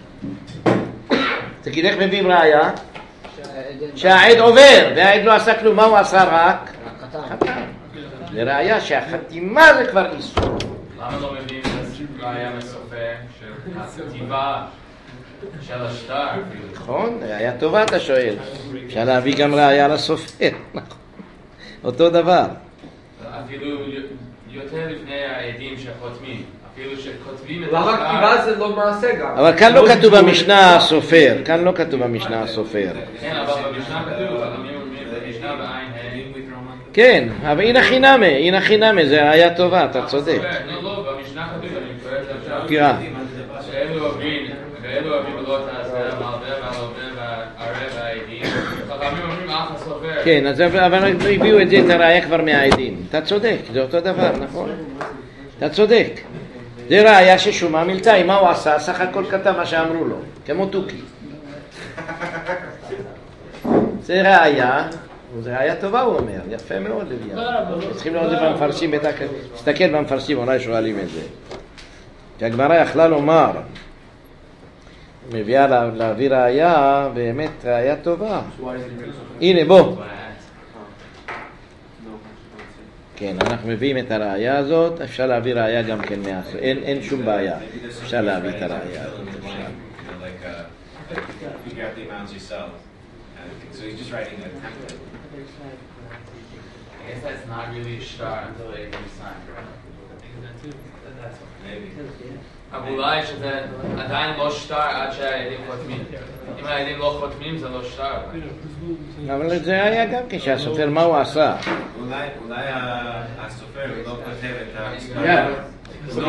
תגיד, איך מביאים ראיה? שהעד עובר, והעד לא עשה כלום, מה הוא עשה רק? חתם. זה ראיה שהחתימה זה כבר איסור. למה לא מביאים את ראיה מסופר של הכתיבה של השטר? נכון, ראיה טובה אתה שואל. אפשר להביא גם ראיה לסופר, נכון. אותו דבר. אפילו יותר לפני העדים שחותמים, אפילו שכותבים את למה כתיבה זה לא מעשה גם? אבל כאן לא כתוב במשנה הסופר, כאן לא כתוב במשנה הסופר. כן, אבל במשנה כתוב, חכמים אומרים, במשנה בעין ה' כן, אבל הנה חינמי, הנה חינמי, זה ראיה טובה, אתה צודק. לא, לא, במשנה כתוב, אני קורא את זה עכשיו. תראה. שאלו עוברים, ואלו עוברים בלא תעשה, המלווה והלווה והערב והעדים. חכמים אומרים אף הסופר. כן, אז אבל הביאו את זה, את הראיה כבר מהעדים. אתה צודק, זה אותו דבר, נכון? אתה צודק. זה ראיה ששומה מילתאי, מה הוא עשה? סך הכל כתב מה שאמרו לו, כמו תוכי. זה ראיה, זה ראיה טובה הוא אומר, יפה מאוד לביאה. צריכים לראות את זה במפרשים, תסתכל במפרשים, אולי שואלים את זה. כי הגמרא יכלה לומר, מביאה לה, להביא ראיה, באמת ראיה טובה. הנה בוא. כן, אנחנו מביאים את הראיה הזאת, אפשר להביא ראיה גם כן מהסוף, אין, אין שום בעיה, אפשר להביא את הראיה הזאת, אפשר. Like, uh, figure out the amounts you sell. And so he's just writing a template. I guess that's not really a shtar until they sign, right? Maybe. אבל אולי שזה עדיין לא שטר עד שהעדים חותמים. אם העדים לא חותמים זה לא שטר. אבל זה היה גם כן שהסופר מה הוא עשה. אולי, אולי הסופר לא כותב את ה... No,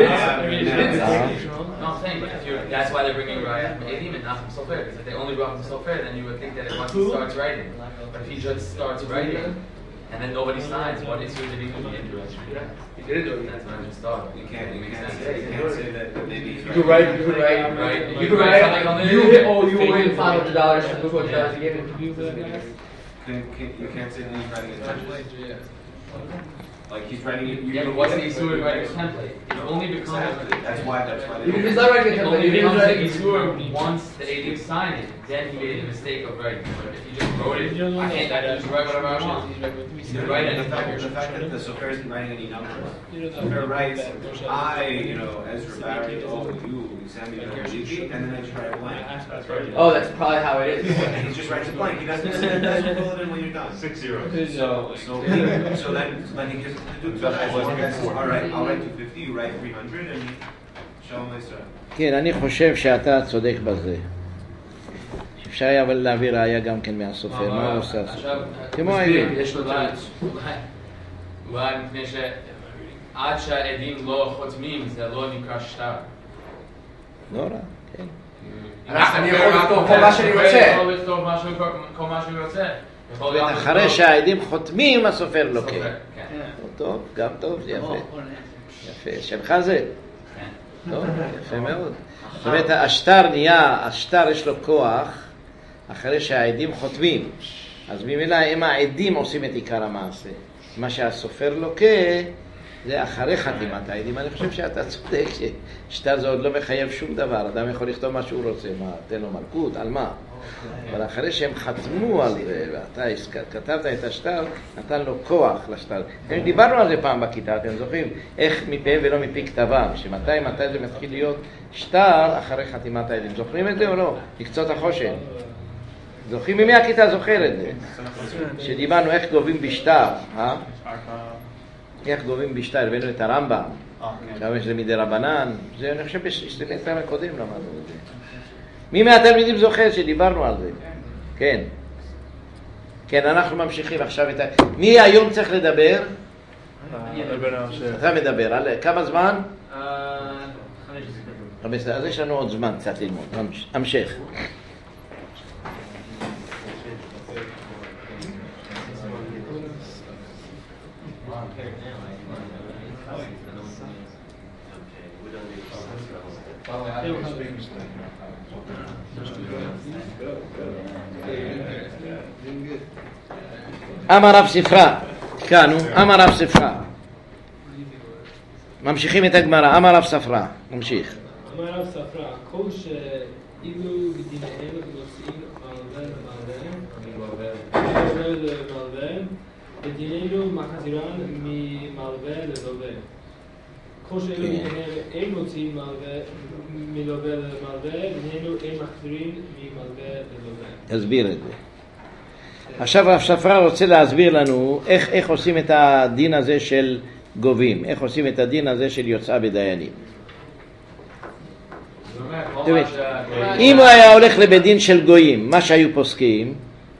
thing, but if you're, that's why they're bringing Raya from Edim and not from Sofer, because if they only brought from Sofer, then you would think that it once he starts writing. But if he just starts writing, and then nobody signs, what issue did he do? He didn't do it. He did it, though. That's what I just thought. You can't, you can't say, you can't say that that maybe he's You could write, you could write, Right. you could write, you, oh, you owe him five hundred dollars, look what dollars you gave him. Can, can, you can't say that he's writing a template. Like he's writing it. Yeah, but what's the issue with writing a template? It only becomes Exactly. That's why. That's why. If They he's not writing a It template, only if he's becomes an writing. issue once the A D signed it, then he made a mistake of writing. But if he just wrote it, I can't, I can just write whatever I want. He can write the anything. fact, the fact that the Sofer isn't writing any numbers. Sofer writes, I, you know, Ezra Barry, oh, you, Sammy Berliki, and then I just write a blank. That's right. Oh, that's probably how it is. And he just writes a blank. He doesn't, he doesn't fill it in when you're done. Six zeros. So, so, he, so then, so then he gives it to the Duke. So as long as, all right, I'll write two fifty, you write three hundred, and Shalom Yisrael. כן, אני חושב שאתה צודק בזה. אפשר היה אבל להביא ראיה גם כן מהסופר, מה הוא עושה? כמו העדים. יש לו אולי, אולי מפני שעד שהעדים לא חותמים זה לא נקרא שטר. לא רע, כן. אני יכול לכתוב כל מה שאני רוצה. יכול לכתוב כל מה שאני רוצה. אחרי שהעדים חותמים, הסופר לוקח. כן. טוב, גם טוב, זה יפה. יפה, שמך זה? טוב, יפה מאוד. זאת אומרת, השטר נהיה, השטר יש לו כוח אחרי שהעדים חותמים. אז ממילא אם העדים עושים את עיקר המעשה. מה שהסופר לוקה זה אחרי חתימת העדים. אני חושב שאתה צודק ששטר זה עוד לא מחייב שום דבר. אדם יכול לכתוב מה שהוא רוצה. מה, תן לו מלכות, על מה? אבל אחרי שהם חתמו על זה, ואתה כתבת את השטר, נתן לו כוח לשטר. דיברנו על זה פעם בכיתה, אתם זוכרים? איך מפיהם ולא מפי כתבם, שמתי מתי זה מתחיל להיות שטר אחרי חתימת העדים. זוכרים את זה או לא? מקצות החושן. זוכרים ממי הכיתה זוכר את זה? שדיברנו איך גובים בשטר, אה? איך גובים בשטר, הבאנו את הרמב"ם. עכשיו יש זה מדי רבנן, זה אני חושב בסמסטר הקודם למדנו את זה. מי מהתלמידים זוכר שדיברנו על זה? כן. כן, אנחנו ממשיכים עכשיו את ה... מי היום צריך לדבר? אתה מדבר. על כמה זמן? חמש עשרה. אז יש לנו עוד זמן קצת ללמוד. המשך. אמר רב ספרה, כאן הוא, אמר רב ספרה. ממשיכים את הגמרא, אמר רב ספרה, ממשיך. אמר רב ספרה, כל שאילו בדיניהם מוציאים מלווה למלווה, מלווה למלווה, בדינינו מחזירן ממלווה ללווה. כל שאילו בדיניהם אין מוציאים מלווה למלווה, בדינינו אין מחזירים ממלווה ללווה. תסביר את זה. עכשיו רב ספרה רוצה להסביר לנו איך, איך עושים את הדין הזה של גובים, איך עושים את הדין הזה של יוצאה בדיינים. אם הוא היה הולך לבית דין של גויים, מה שהיו פוסקים,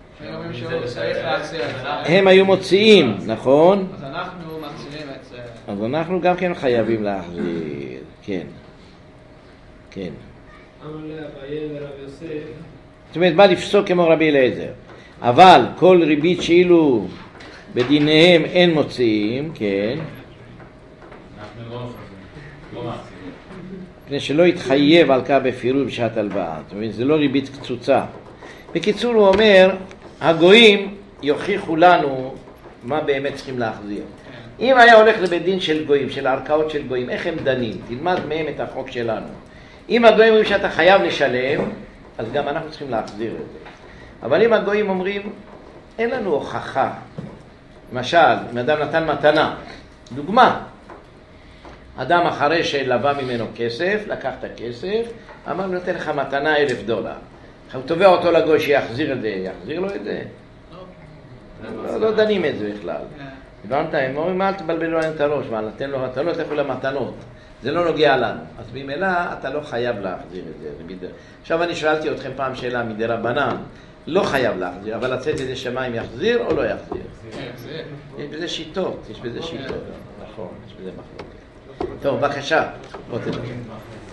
הם היו מוציאים, נכון? אז אנחנו מחזירים את זה. אז אנחנו גם כן חייבים להחזיר, כן, כן. אמר לאביי ורב יוסף. זאת אומרת, בא לפסוק כמו רבי אליעזר. אבל כל ריבית שאילו בדיניהם אין מוציאים, כן, כדי שלא יתחייב על כך בפירוד בשעת הלוואה. זאת אומרת, זה לא ריבית קצוצה. בקיצור הוא אומר, הגויים יוכיחו לנו מה באמת צריכים להחזיר. אם היה הולך לבית דין של גויים, של הערכאות של גויים, איך הם דנים? תלמד מהם את החוק שלנו. אם הגויים אומרים שאתה חייב לשלם, אז גם אנחנו צריכים להחזיר את זה. אבל אם הגויים אומרים, אין לנו הוכחה. למשל, אם אדם נתן מתנה, דוגמה, אדם אחרי שלווה ממנו כסף, לקח את הכסף, אמר, נותן לך מתנה אלף דולר. הוא תובע אותו לגוי שיחזיר את זה, יחזיר לו את זה? לא, לא דנים את זה בכלל. הבנת? הם אומרים, אל תבלבלו להם את הראש, מה, נתן לו מתנות, לכו למתנות. זה לא נוגע לנו. אז במילא אתה לא חייב להחזיר את זה. עכשיו אני שאלתי אתכם פעם שאלה מדי רבנן, לא חייב להחזיר, אבל לצאת ידי שמיים יחזיר או לא יחזיר? יש בזה שיטות, יש בזה שיטות. נכון, יש בזה מחלוקת. טוב, בבקשה. בוא תדבר.